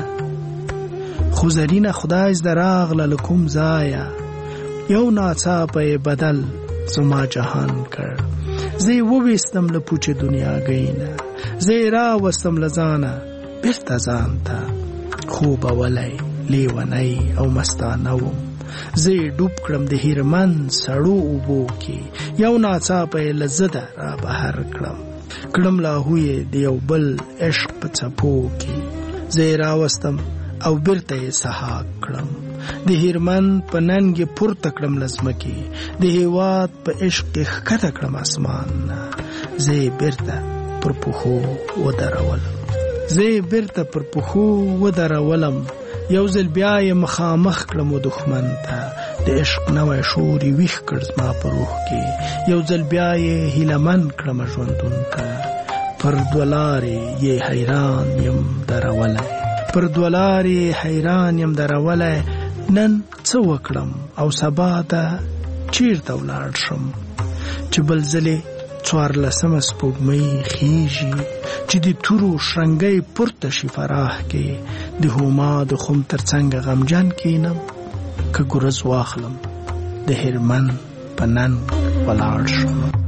خو زرینه خدای زده راغله له کوم ځایه یو ناڅاپه یې بدل زما جهان کړ زه یې وویستم له پوچې دنیاګۍ نه زه یې راوستم له ځانه بېرته ځان ته خوبولی لیونی او مستانه وم زه یې ډوب کړم د هیرمند سړو اوبو کې یو ناڅاپه یې له زده را بهر کړم کړم لاهو یې د یو بل عشق په څپو کې زه یې راوستم او بیرته یې سحاق کړم د هیرمند په ننګ یې پورته کړم له ځمکې د هیواد په عشق یې ښکته کړم اسمان نه زه یې بیرته په پر پخو ودرولم زه بیرته پر پخو ودرولم یو ځل بیا یې مخامخ کړم دښمن ته د عشق نوی شور یې ویښ کړ زما په روح کې یو ځل بیا یې هیلهمن کړم ژوندون ته پر دوه لارې یې حیران یم درولی پر دوه لارې حیران یم درولی نن څه وکړم او سبا ته چیرته ولاړ شم چې بل ځلې څوارلسمه سپوږمۍ خیژي چې د تورو شرنګۍ پورته شي فراح کې د هما د خم تر څنګه غمجن کینم که ګورز واخلم د هرمن په ننګ ولاړ شم